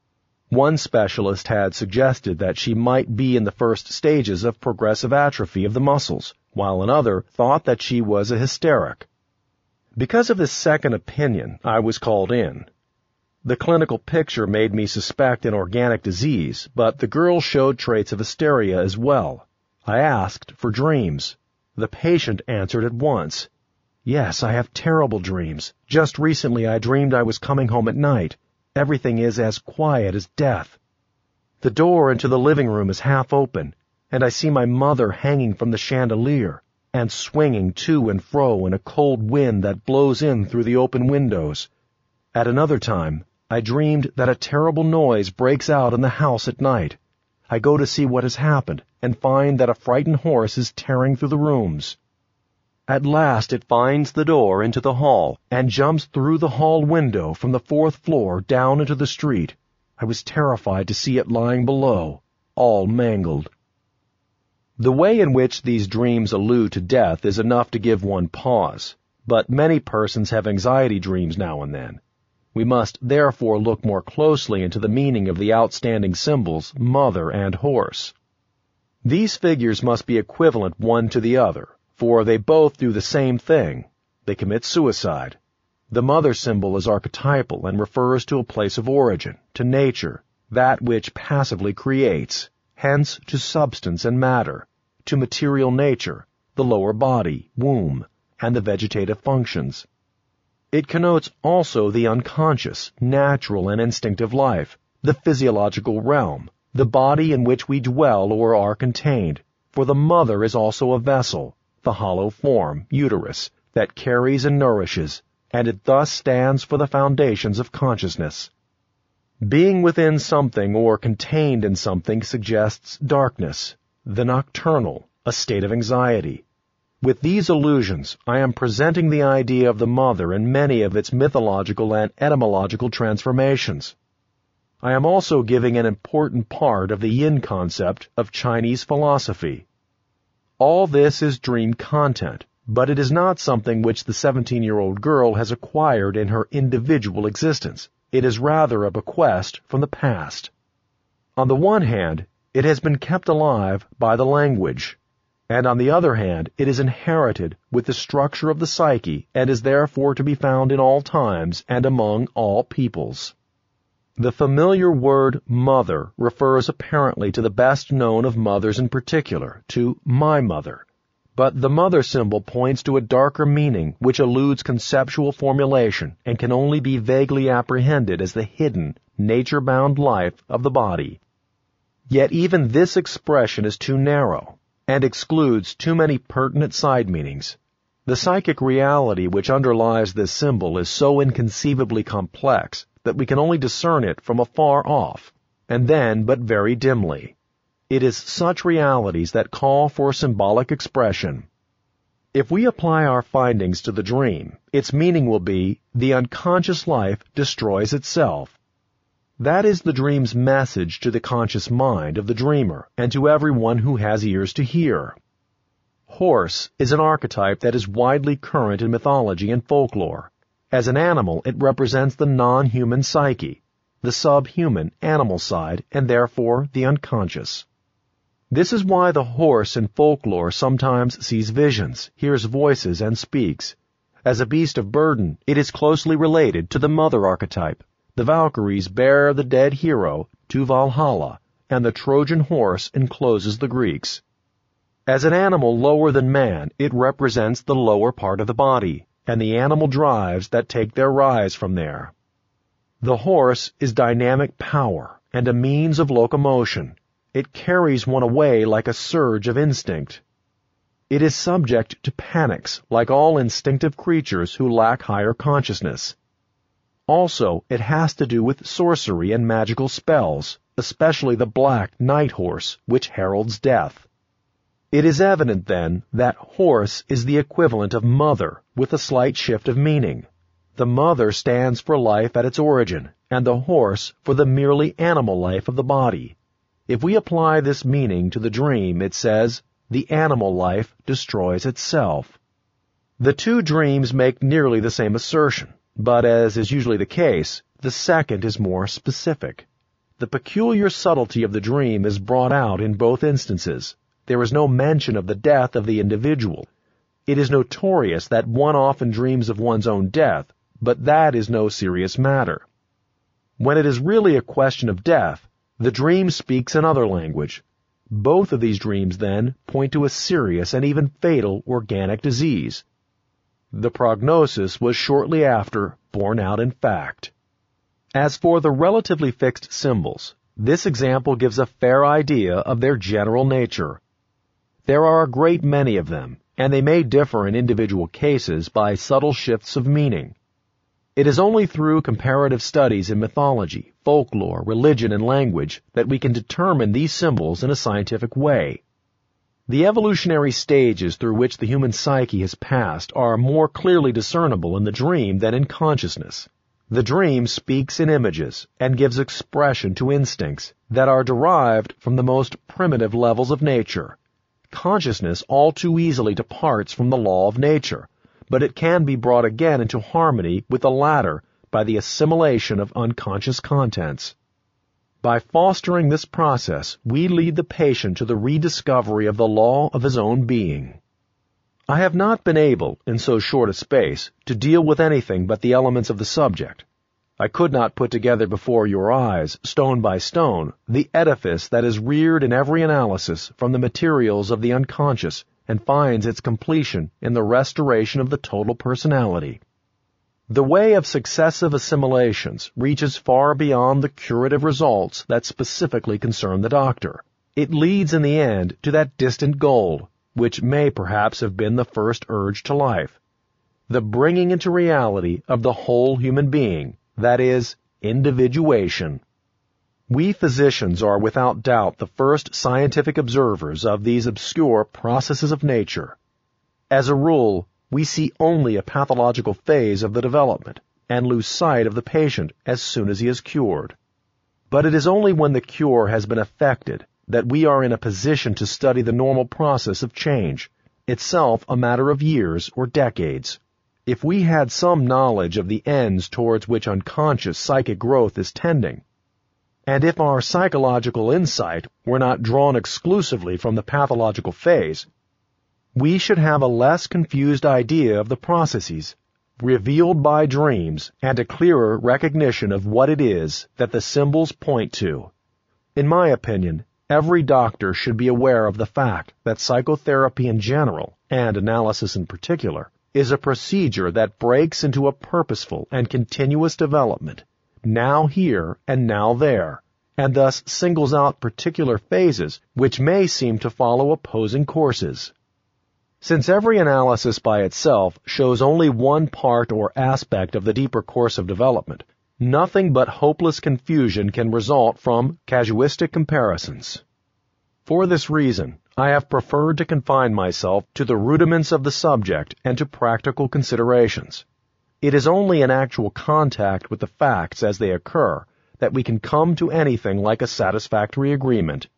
One specialist had suggested that she might be in the first stages of progressive atrophy of the muscles, while another thought that she was a hysteric. Because of this second opinion, I was called in. The clinical picture made me suspect an organic disease, but the girl showed traits of hysteria as well. I asked for dreams. The patient answered at once. Yes, I have terrible dreams. Just recently I dreamed I was coming home at night. Everything is as quiet as death. The door into the living room is half open, and I see my mother hanging from the chandelier and swinging to and fro in a cold wind that blows in through the open windows. At another time, I dreamed that a terrible noise breaks out in the house at night. I go to see what has happened and find that a frightened horse is tearing through the rooms. At last it finds the door into the hall and jumps through the hall window from the fourth floor down into the street. I was terrified to see it lying below, all mangled. The way in which these dreams allude to death is enough to give one pause, but many persons have anxiety dreams now and then. We must therefore look more closely into the meaning of the outstanding symbols mother and horse. These figures must be equivalent one to the other, for they both do the same thing. They commit suicide. The mother symbol is archetypal and refers to a place of origin, to nature, that which passively creates, hence to substance and matter, to material nature, the lower body, womb, and the vegetative functions. It connotes also the unconscious, natural, and instinctive life, the physiological realm, the body in which we dwell or are contained, for the mother is also a vessel, the hollow form, uterus, that carries and nourishes, and it thus stands for the foundations of consciousness. Being within something or contained in something suggests darkness, the nocturnal, a state of anxiety. With these allusions, I am presenting the idea of the mother in many of its mythological and etymological transformations. I am also giving an important part of the yin concept of Chinese philosophy. All this is dream content, but it is not something which the seventeen-year-old girl has acquired in her individual existence. It is rather a bequest from the past. On the one hand, it has been kept alive by the language, and on the other hand, it is inherited with the structure of the psyche and is therefore to be found in all times and among all peoples. The familiar word mother refers apparently to the best known of mothers in particular, to my mother. But the mother symbol points to a darker meaning which eludes conceptual formulation and can only be vaguely apprehended as the hidden, nature-bound life of the body. Yet even this expression is too narrow and excludes too many pertinent side meanings. The psychic reality which underlies this symbol is so inconceivably complex that we can only discern it from afar off, and then but very dimly. It is such realities that call for symbolic expression. If we apply our findings to the dream, its meaning will be, the unconscious life destroys itself. That is the dream's message to the conscious mind of the dreamer and to everyone who has ears to hear. Horse is an archetype that is widely current in mythology and folklore. As an animal, it represents the non-human psyche, the subhuman animal side, and therefore the unconscious. This is why the horse in folklore sometimes sees visions, hears voices, and speaks. As a beast of burden, it is closely related to the mother archetype. The Valkyries bear the dead hero to Valhalla, and the Trojan horse encloses the Greeks. As an animal lower than man, it represents the lower part of the body, and the animal drives that take their rise from there. The horse is dynamic power and a means of locomotion. It carries one away like a surge of instinct. It is subject to panics like all instinctive creatures who lack higher consciousness. Also, it has to do with sorcery and magical spells, especially the black night horse, which heralds death. It is evident, then, that horse is the equivalent of mother, with a slight shift of meaning. The mother stands for life at its origin, and the horse for the merely animal life of the body. If we apply this meaning to the dream, it says, the animal life destroys itself. The two dreams make nearly the same assertion, but as is usually the case, the second is more specific. The peculiar subtlety of the dream is brought out in both instances. There is no mention of the death of the individual. It is notorious that one often dreams of one's own death, but that is no serious matter. When it is really a question of death, the dream speaks another language. Both of these dreams, then, point to a serious and even fatal organic disease. The prognosis was shortly after borne out in fact. As for the relatively fixed symbols, this example gives a fair idea of their general nature. There are a great many of them, and they may differ in individual cases by subtle shifts of meaning. It is only through comparative studies in mythology, folklore, religion, and language that we can determine these symbols in a scientific way. The evolutionary stages through which the human psyche has passed are more clearly discernible in the dream than in consciousness. The dream speaks in images and gives expression to instincts that are derived from the most primitive levels of nature. Consciousness all too easily departs from the law of nature, but it can be brought again into harmony with the latter by the assimilation of unconscious contents. By fostering this process, we lead the patient to the rediscovery of the law of his own being. I have not been able, in so short a space, to deal with anything but the elements of the subject. I could not put together before your eyes, stone by stone, the edifice that is reared in every analysis from the materials of the unconscious and finds its completion in the restoration of the total personality. The way of successive assimilations reaches far beyond the curative results that specifically concern the doctor. It leads in the end to that distant goal, which may perhaps have been the first urge to life, the bringing into reality of the whole human being, that is, individuation. We physicians are without doubt the first scientific observers of these obscure processes of nature. As a rule, we see only a pathological phase of the development and lose sight of the patient as soon as he is cured. But it is only when the cure has been effected that we are in a position to study the normal process of change, itself a matter of years or decades. If we had some knowledge of the ends towards which unconscious psychic growth is tending, and if our psychological insight were not drawn exclusively from the pathological phase, we should have a less confused idea of the processes revealed by dreams and a clearer recognition of what it is that the symbols point to. In my opinion, every doctor should be aware of the fact that psychotherapy in general, and analysis in particular, is a procedure that breaks into a purposeful and continuous development, now here and now there, and thus singles out particular phases which may seem to follow opposing courses. Since every analysis by itself shows only one part or aspect of the deeper course of development, nothing but hopeless confusion can result from casuistic comparisons. For this reason, I have preferred to confine myself to the rudiments of the subject and to practical considerations. It is only in actual contact with the facts as they occur that we can come to anything like a satisfactory agreement,